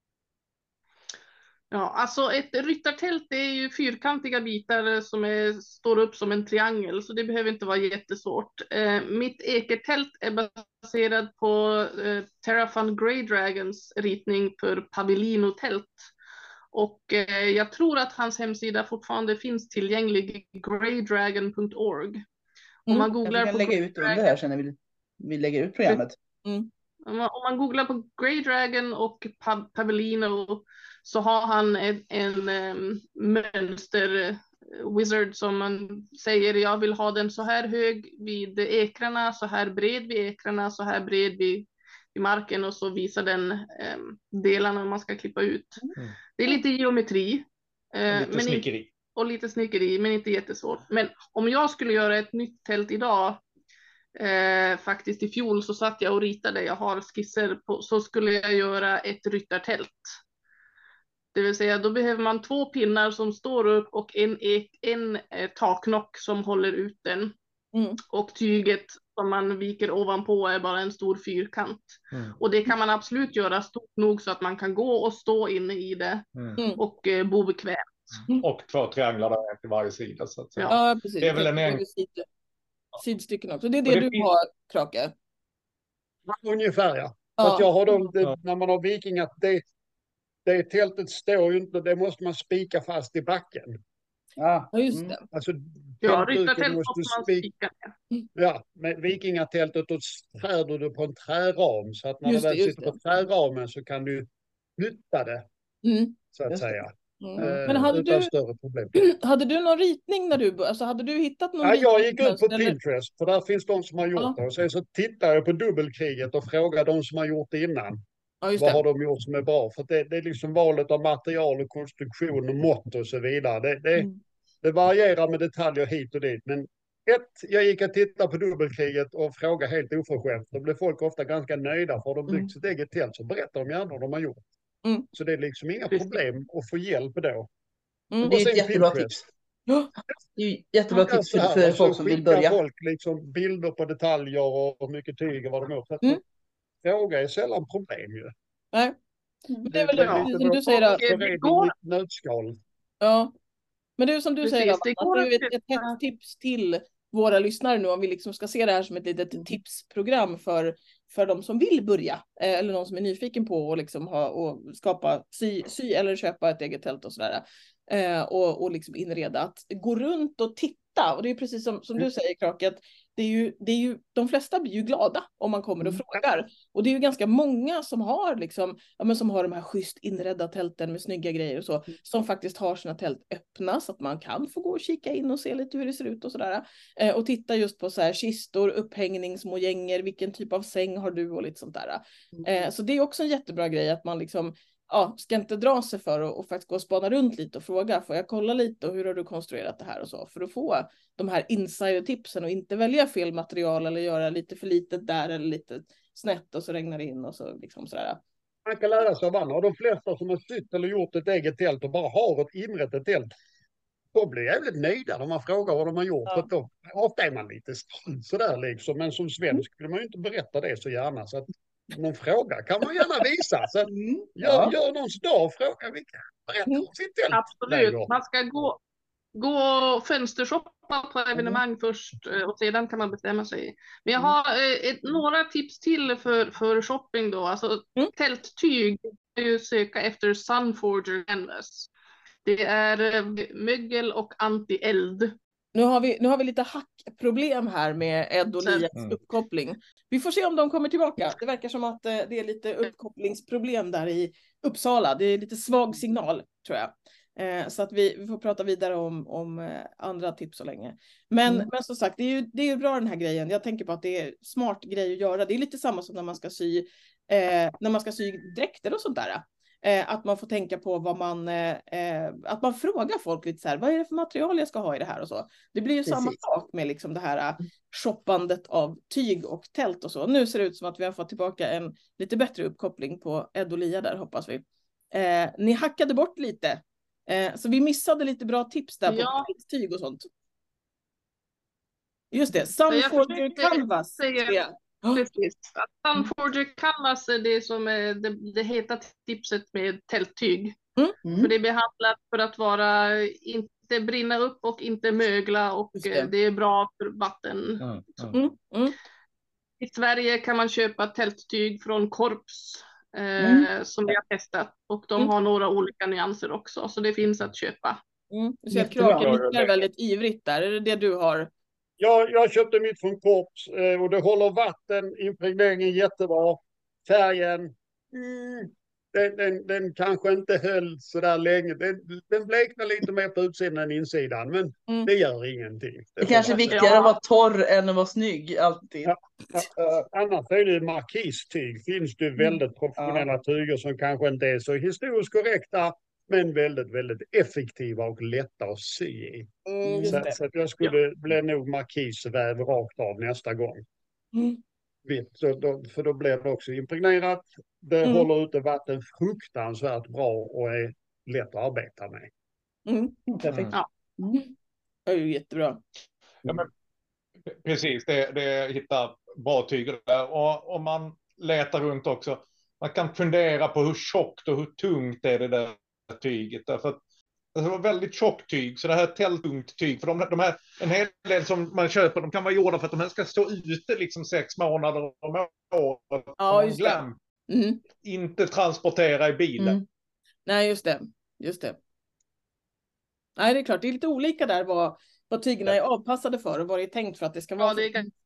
Ja, alltså ett ryttartält är ju fyrkantiga bitar som står upp som en triangel, så det behöver inte vara jättesvårt. Mitt ekertält är baserat på Terrafund Grey Dragons ritning för Pavellino-tält. Och jag tror att hans hemsida fortfarande finns tillgänglig, greydragon.org. Om man googlar jag kan lägga ut under här sen när vi lägger ut programmet. Om man googlar på Grey Dragon och Pavellino så har han en mönster wizard som man säger, jag vill ha den så här hög vid ekrarna, så här bred vid ekrarna, så här bred vid marken, och så visar den delarna man ska klippa ut. Det är lite geometri. Lite snickeri. Och lite snickeri, men inte jättesvårt. Men om jag skulle göra ett nytt tält idag, faktiskt i fjol så satt jag och ritade, jag har skisser på, så skulle jag göra ett ryttartält. Det vill säga då behöver man 2 pinnar som står upp och en taknock som håller ut den. Och tyget som man viker ovanpå är bara en stor fyrkant. Och det kan man absolut göra stort nog så att man kan gå och stå inne i det och bo bekvämt. och 2 trianglar där till varje sida. Så att säga. Ja, precis. Det är väl en enkel... Sidstycken också. Det är det du har, Krake. Ungefär, ja. Ja. Att jag har när man har vikingat, det tältet står ju inte, det måste man spika fast i backen. Ja, just det. Alltså, Ryttartält måste man spika. Ja, med vikingatältet då träder du på en träram, så att när du väl sitter på träramen så kan du flytta det, så att säga. Men hade större problem. Hade du någon ritning när du, alltså hade du hittat någon ritning? Jag gick ut på Pinterest, för där finns de som har gjort det. Och sen så tittar jag på dubbelkriget och frågar de som har gjort det innan. Vad har de gjort som är bra? För det är liksom valet av material och konstruktion och mått och så vidare. Det varierar med detaljer hit och dit. Men jag gick att titta på dubbelkriget och fråga helt oförskämt. Då blev folk ofta ganska nöjda, för de byggt sitt eget tält, så berättar de gärna vad de har gjort. Så det är liksom inga problem att få hjälp då. Det är ett jättebra tips. Det är jättebra tips för folk som vill börja. Folk liksom bilder på detaljer och mycket tyg och vad de har gjort. Fråga är sällan problem ju. Nej. Men det är väl det som du säger. Det går nötskal. Ja. Men det är som du säger, att det är ett tips till våra lyssnare nu, om vi liksom ska se det här som ett litet tipsprogram för de som vill börja, eller någon som är nyfiken på att liksom skapa, sy eller köpa ett eget tält och sådär, och liksom inreda, att gå runt och titta. Och det är precis som du säger, Krake, att det är ju, de flesta blir ju glada om man kommer och frågar. Och det är ju ganska många som har liksom, som har de här schysst inredda tälten med snygga grejer och så, som faktiskt har sina tält öppna, så att man kan få gå och kika in och se lite hur det ser ut och sådär. Och titta just på så här kistor, upphängning, små gänger, vilken typ av säng har du och lite sånt där. Så det är också en jättebra grej att man liksom, ska inte dra sig för och faktiskt gå och spana runt lite och fråga, får jag kolla lite och hur har du konstruerat det här och så, för att få de här insider-tipsen och inte välja fel material eller göra lite för litet där eller lite snett och så regnar det in och så liksom sådär. Man kan lära sig av andra, och de flesta som har sytt eller gjort ett eget tält och bara har ett inrättat tält, de blir jävligt nöjda när man frågar vad de har gjort. För då, ofta är man lite sådär liksom, men som svensk vill man ju inte berätta det så gärna, så att någon fråga kan man gärna visa. Så gör någons dag och fråga vilka berättar om sitt tält. Absolut, man ska gå och fönstershoppa på evenemang först och sedan kan man bestämma sig. Men jag har några tips till för shopping då. Alltså tälttyg, kan ju söka efter Sunforger Canvas. Det är mögel och anti-eld. Nu har vi lite hackproblem här med Ed och Lias uppkoppling. Vi får se om de kommer tillbaka. Det verkar som att det är lite uppkopplingsproblem där i Uppsala. Det är lite svag signal, tror jag. Så att vi får prata vidare om andra tips så länge. Men som sagt, det är ju bra den här grejen. Jag tänker på att det är smart grej att göra. Det är lite samma som när man ska sy dräkter och sånt där. Att man får tänka på att man frågar folk lite så här, vad är det för material jag ska ha i det här och så. Det blir ju samma sak med liksom det här shoppandet av tyg och tält och så. Nu ser det ut som att vi har fått tillbaka en lite bättre uppkoppling på Ed och Lia där, hoppas vi. Ni hackade bort lite. Så vi missade lite bra tips där på tyg och sånt. Just det, Sunforger Canvas. Precis. Sunforger Canvas är det som är det heta tipset med tälttyg. För det är behandlat för att inte brinna upp och inte mögla, och det är bra för vatten. I Sverige kan man köpa tälttyg från Korps som vi har testat, och de har några olika nyanser också, så det finns att köpa. Du ser att Krake nickar väldigt ivrigt där. Är det det du har? Jag köpte mitt från Korps och det håller vatten, impregneringen jättebra. Färgen, den kanske inte höll så där länge. Den bleknar lite mer på utsidan än insidan, men det gör ingenting. Det kanske är viktigare att vara torr än att vara snygg alltid. Annars är det markistyg. Finns det väldigt professionella tyger som kanske inte är så historiskt korrekta, men väldigt, väldigt effektiva och lätta att sy i. Så att jag skulle bli nog markisväv rakt av nästa gång. För då blir det också impregnerat. Det håller ute vatten fruktansvärt bra och är lätt att arbeta med. Perfekt. Det är ju jättebra. Ja, men, precis, det hittar bra tyger där. Och om man letar runt också, man kan fundera på hur tjockt och hur tungt är det där tyget. Därför att det var väldigt tjockt tyg, så det här är tältungt tyg. För de här, en hel del som man köper, de kan vara gjorda för att de här ska stå ute liksom 6 månader om året. Ja, just det. Mm. Inte transportera i bilen. Mm. Nej, just det. Nej, det är klart, det är lite olika där vad tygerna är avpassade för och vad det är tänkt för att det ska vara.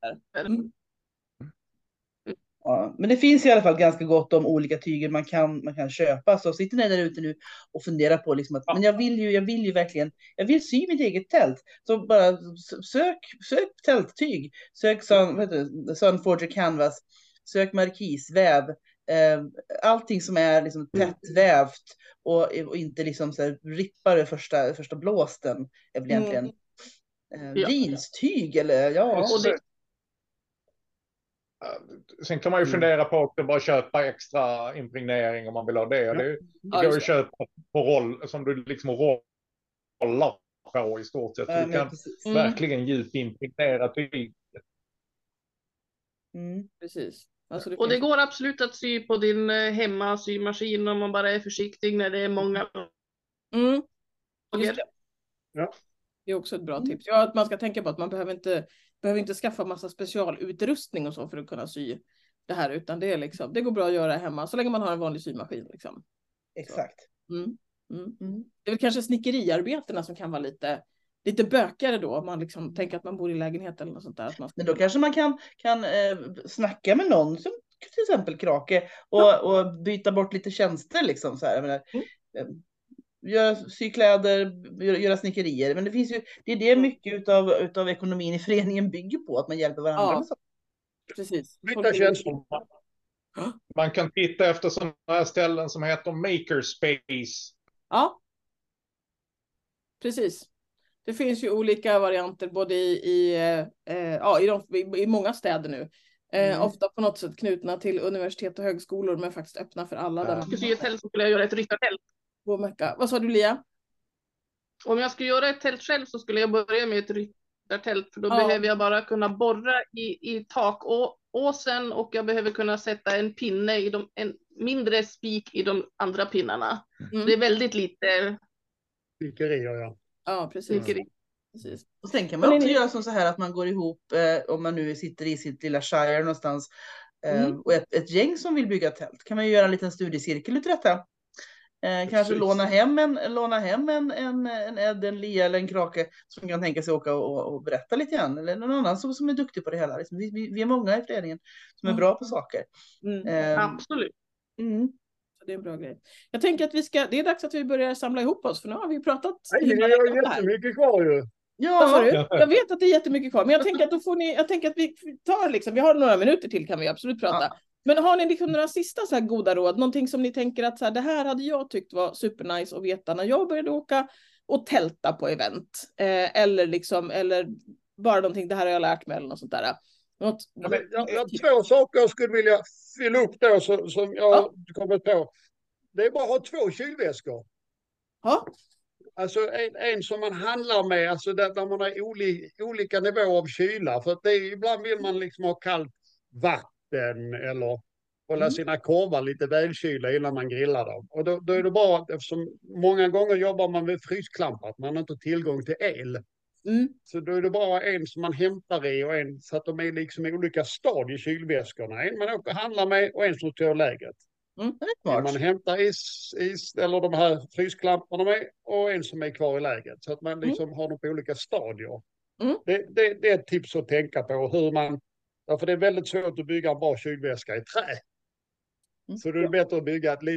Ja, men det finns i alla fall ganska gott om olika tyger man kan köpa. Så sitter ni där ute nu och funderar på liksom att men jag vill ju verkligen, jag vill sy mitt eget tält. Så bara sök tälttyg. Sök Sunforger Canvas. Sök markisväv. Allting som är liksom tättvävt och inte liksom så här rippar första blåsten är väl egentligen jeanstyg eller Sen kan man ju fundera på att bara köpa extra impregnering om man vill ha det. Det går ju att köpa på roll som du liksom rollar på i stort sett. Du kan verkligen djupimpregnera tyg. Precis. Alltså och det går absolut att sy på din hemmasymaskin om man bara är försiktig när det är många. Just det. Ja. Det är också ett bra tips. Ja, att man ska tänka på att man behöver inte skaffa massa specialutrustning och så för att kunna sy det här, utan det är liksom, det går bra att göra hemma så länge man har en vanlig symaskin liksom. Exakt. Det är väl kanske snickeriarbetena som kan vara lite bökigare då om man liksom tänker att man bor i lägenhet eller något sånt där. Men då kanske man kan snacka med någon som till exempel Krake och byta bort lite tjänster liksom så här. Jag menar, sy kläder, göra snickerier. Men det finns ju, det är mycket utav ekonomin i föreningen bygger på att man hjälper varandra med sånt. Precis. Man kan titta efter sådana här ställen som heter Makerspace. Ja. Precis. Det finns ju olika varianter både i många städer nu. Ofta på något sätt knutna till universitet och högskolor men faktiskt öppna för alla. Där man skulle jag göra ett ryttartält. Vad sa du, Lia? Om jag skulle göra ett tält själv så skulle jag börja med ett ryttartält. För då behöver jag bara kunna borra i takåsen och jag behöver kunna sätta en pinne en mindre spik i de andra pinnarna. Det är väldigt lite snickerier, Ja, precis. Och sen kan man också göra som så här att man går ihop om man nu sitter i sitt lilla shire någonstans och ett gäng som vill bygga tält kan man ju göra en liten studiecirkel utav detta. Kanske låna hem en Ed, en Lia eller en Krake som kan tänka sig åka och berätta lite grann. Eller någon annan som är duktig på det hela. Vi är många i föreningen som är bra på saker. Absolut. Det är en bra grej. Jag tänker att det är dags att vi börjar samla ihop oss för nu har vi pratat. Nej, det är jättemycket kvar ju. Ja. Jag vet att det är jättemycket kvar men jag tänker att vi tar liksom, vi har några minuter till kan vi absolut prata. Ja. Men har ni liksom några sista så här goda råd? Någonting som ni tänker att så här, det här hade jag tyckt var supernice att veta när jag började åka och tälta på event. Eller bara någonting, det här har jag lärt mig eller något sånt där. Jag har 2 saker jag skulle vilja fylla upp då som jag kommit på. Det är bara att ha 2 kylväskor. Ja. Alltså en som man handlar med, alltså där man har olika nivåer av kyla. För att ibland vill man liksom ha kallt vatten eller hålla sina korvar lite välkylda innan man grillar dem. Och då är det bra, eftersom många gånger jobbar man med frysklampar, man har inte tillgång till el. Så då är det bara en som man hämtar i och en så att de är liksom i olika stadier i kylväskorna. En man åker och handlar med och en som står läget. Man hämtar is eller de här frysklamparna med och en som är kvar i läget. Så att man liksom har dem på olika stadier. Det är ett tips att tänka på hur man. För det är väldigt svårt att bygga en bra kylväska i trä. Så det är bättre att bygga ett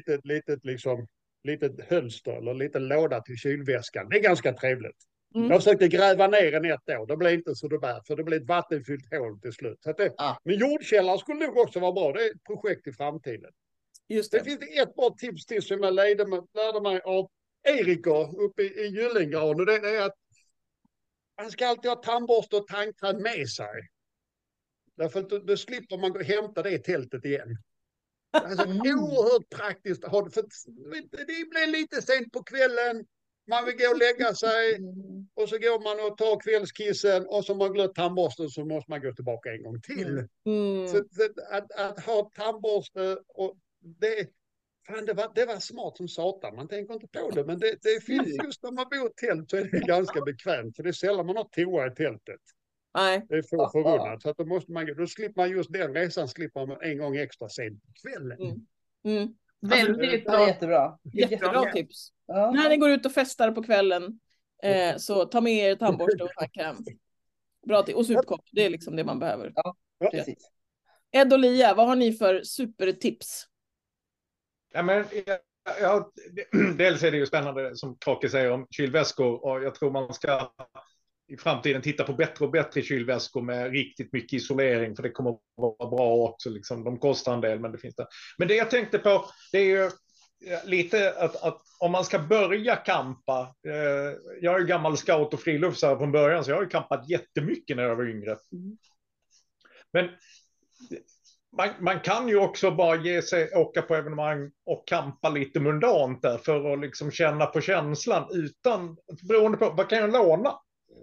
litet hölster eller liten låda till kylväskan. Det är ganska trevligt. Jag försökte gräva ner en ett år. Det blev inte så det för det blev ett vattenfyllt hål till slut. Så men jordkällare skulle nog också vara bra. Det är ett projekt i framtiden. Just det. Det finns ett bra tips till som jag lärde mig av Erik uppe i Gyllengran. Och det är att man ska alltid ha tandborste och tandkräm med sig. Därför att då slipper man hämta det i tältet igen. Alltså oerhört praktiskt. För det blir lite sent på kvällen. Man vill gå och lägga sig. Och så går man och tar kvällskissen. Och så man glömt tandborsten så måste man gå tillbaka en gång till. Så att ha tandborste. Och det fan, det var smart som satan. Man tänker inte på det, men det finns just när man bor i tält så är det ganska bekvämt. För det är sällan man har toa i tältet. Nej. Det är få förunnat. Så att då slipper man just den resan slipper man en gång extra sent på kvällen. Väldigt Det är jättebra. Jättebra tips. Ja. När ni går ut och festar på kvällen så ta med er tandborste och tandkräm. Bra till. Och supkopp, det är liksom det man behöver. Ja, precis. Ed och Lia, vad har ni för supertips? Ja, men, dels är det ju spännande som Krake säger om kylväskor, och jag tror man ska i framtiden titta på bättre och bättre kylväskor med riktigt mycket isolering, för det kommer att vara bra också. Liksom. De kostar en del, men det finns det. Men det jag tänkte på, det är ju lite att om man ska börja kampa, jag är ju gammal scout och friluftsare från början, så jag har ju kampat jättemycket när jag var yngre. Men man kan ju också bara åka på evenemang och kampa lite mundant där för att liksom känna på känslan utan, beroende på vad kan jag låna?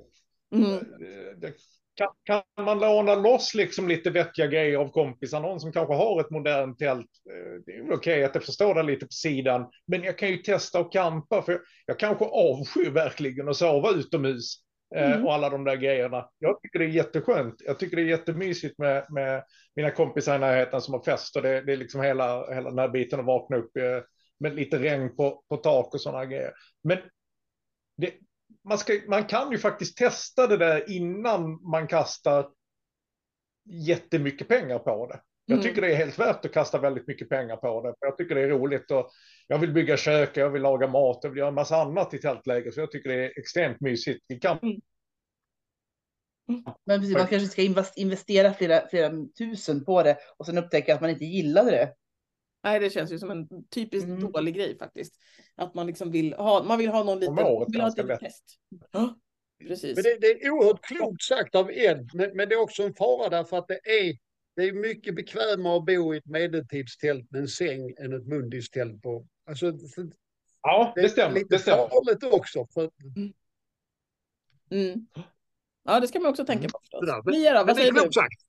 Kan man låna loss liksom lite vettiga grejer av kompisar, någon som kanske har ett modernt tält, det är väl okej att jag förstår det lite på sidan, men jag kan ju testa och kampa, för jag kanske avskyr verkligen att sova utomhus och alla de där grejerna. Jag tycker det är jätteskönt, jag tycker det är jättemysigt med mina kompisar i närheten som har fest, och det är liksom hela den här biten att vakna upp med lite regn på tak och sådana grejer. Men man kan ju faktiskt testa det där innan man kastar jättemycket pengar på det. Jag tycker det är helt värt att kasta väldigt mycket pengar på det. Jag tycker det är roligt, och jag vill bygga kök, jag vill laga mat, jag vill göra en massa annat i tältläge, så jag tycker det är extremt mysigt. Men precis, man kanske ska investera flera tusen på det och sen upptäcka att man inte gillade det. Nej, det känns ju som en typiskt dålig grej faktiskt. Att man liksom vill ha någon liten test. Ja, precis. Men det är oerhört klokt sagt av Ed, men det är också en fara därför att det är mycket bekvämare att bo i ett medeltidstält med en säng än ett mundistält på. Alltså, ja, det stämmer. Det är lite farligt också. Ja, det ska man också tänka på förstås. Men vad säger du? Sagt.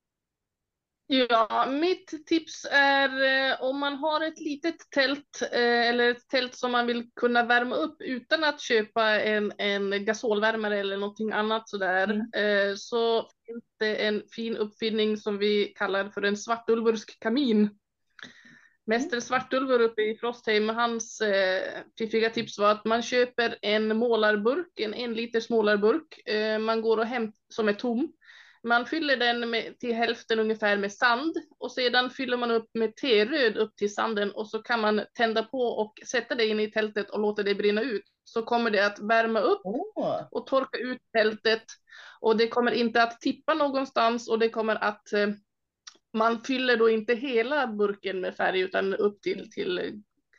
Ja, mitt tips är om man har ett litet tält eller ett tält som man vill kunna värma upp utan att köpa en gasolvärmare eller någonting annat sådär, så finns det en fin uppfinning som vi kallar för en svartulvursk kamin. Mäster Svartulvur uppe i Frostheim, hans fiffiga tips var att man köper en målarburk, en 1 liters målarburk, man går och hämtar som är tom. Man fyller den till hälften ungefär med sand, och sedan fyller man upp med teröd upp till sanden, och så kan man tända på och sätta det in i tältet och låta det brinna ut. Så kommer det att värma upp och torka ut tältet, och det kommer inte att tippa någonstans, och det kommer att man fyller då inte hela burken med färg utan upp till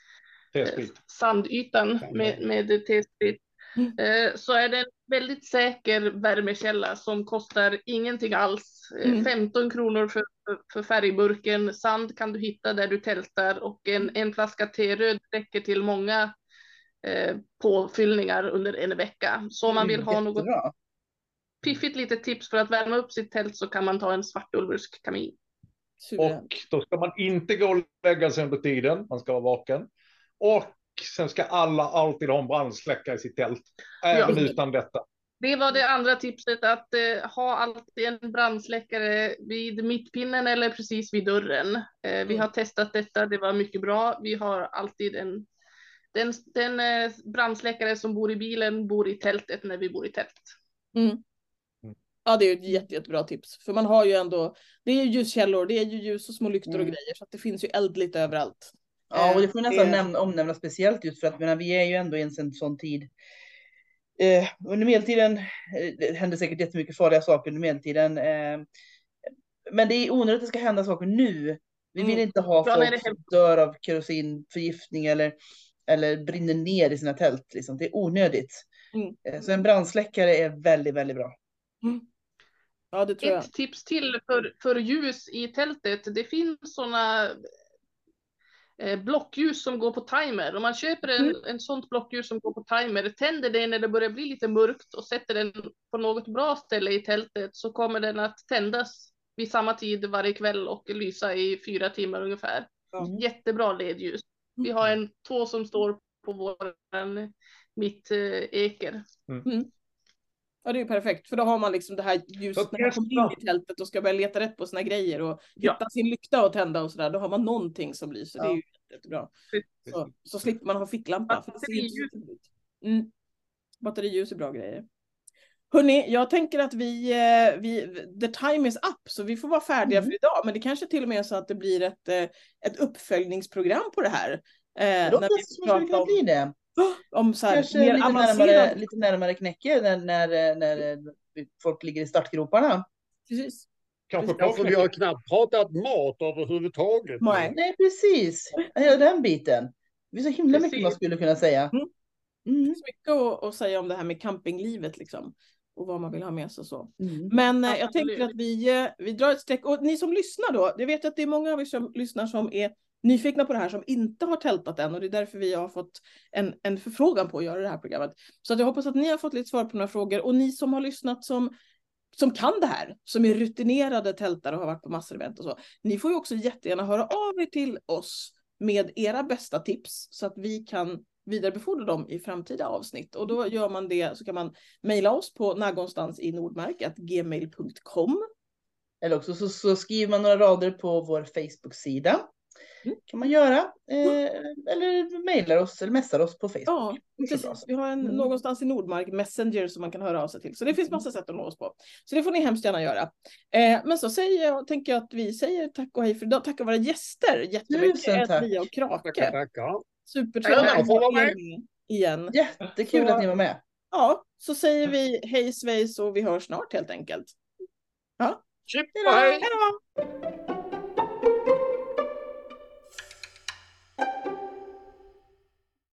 sandytan med tesprit. Så är det en väldigt säker värmekälla som kostar ingenting alls. 15 kronor för färgburken. Sand kan du hitta där du tältar, och en flaska teröd räcker till många påfyllningar under en vecka. Så om man vill ha något piffigt litet tips för att värma upp sitt tält, så kan man ta en svartulvursk kamin. Och då ska man inte gå och lägga sig under tiden, man ska vara vaken. Och sen ska alla alltid ha en brandsläckare i sitt tält, även utan detta. Det var det andra tipset, att ha alltid en brandsläckare vid mittpinnen eller precis vid dörren. Vi har testat detta, det var mycket bra. Vi har alltid den brandsläckare som bor i bilen bor i tältet när vi bor i tält. Ja, det är ju ett jättebra tips. För man har ju ändå, det är ju ljuskällor, det är ju ljus och små lyktor och grejer, så att det finns ju eld lite överallt. Ja, och det får nästan omnämna speciellt just för att vi är ju ändå i en sån tid. Under medeltiden, det händer säkert jättemycket farliga saker under medeltiden. Men det är onödigt att det ska hända saker nu. Vi vill inte ha folk som dör av kerosinförgiftning eller brinner ner i sina tält. Liksom. Det är onödigt. Så en brandsläckare är väldigt, väldigt bra. Ja, det tror jag. Ett tips till för ljus i tältet. Det finns sådana blockljus som går på timer. Om man köper en sånt blockljus som går på timer, tänder det när det börjar bli lite mörkt och sätter den på något bra ställe i tältet, så kommer den att tändas vid samma tid varje kväll och lysa i 4 timmar ungefär. Jättebra ledljus. Vi har 2 som står på mitt eker. Ja, det är perfekt. För då har man liksom det här ljuset när man kommer in i tältet och ska börja leta rätt på sina grejer och hitta sin lykta och tända och sådär. Då har man någonting som lyser. Det är ju jättebra. Så slipper man ha ficklampa. Batteriljus är bra grejer. Hörrni, jag tänker att the time is up, så vi får vara färdiga för idag. Men det kanske till och med är så att det blir ett uppföljningsprogram på det här. När vi pratar bli det. Om så här, kanske lite närmare knäcke när folk ligger i startgroparna. Precis. Kanske vi har knappt pratat mat överhuvudtaget. Nej, precis. Hela den biten. Det är så himla mycket man skulle kunna säga. Det är så mycket att säga om det här med campinglivet liksom. Och vad man vill ha med sig och så. Men jag tänker att vi drar ett streck. Och ni som lyssnar då, jag vet att det är många av er som lyssnar som är nyfikna på det här, som inte har tältat än. Och det är därför vi har fått en förfrågan på att göra det här programmet. Så att jag hoppas att ni har fått lite svar på några frågor. Och ni som har lyssnat som kan det här, som är rutinerade tältare och har varit på massor event och så. Ni får ju också jättegärna höra av er till oss med era bästa tips. Så att vi kan vidarebefordra dem i framtida avsnitt. Och då gör man det, så kan man mejla oss på nagonstansinordmark@gmail.com. Eller också så skriver man några rader på vår Facebook-sida. Kan man göra. Eller mejlar oss eller messar oss på Facebook. Ja, precis. Vi har någonstans i Nordmark Messenger som man kan höra av sig till. Så det finns massa sätt att nå oss på. Så det får ni hemskt gärna göra. Men så tänker jag att vi säger tack och hej för idag. Tackar våra gäster jättemycket. Edvia och Krake. Tackar. Supertrevligt att vara med igen. Jättekul att ni var med. Ja, så säger vi hej svejs och vi hörs snart helt enkelt. Ja. Hej då.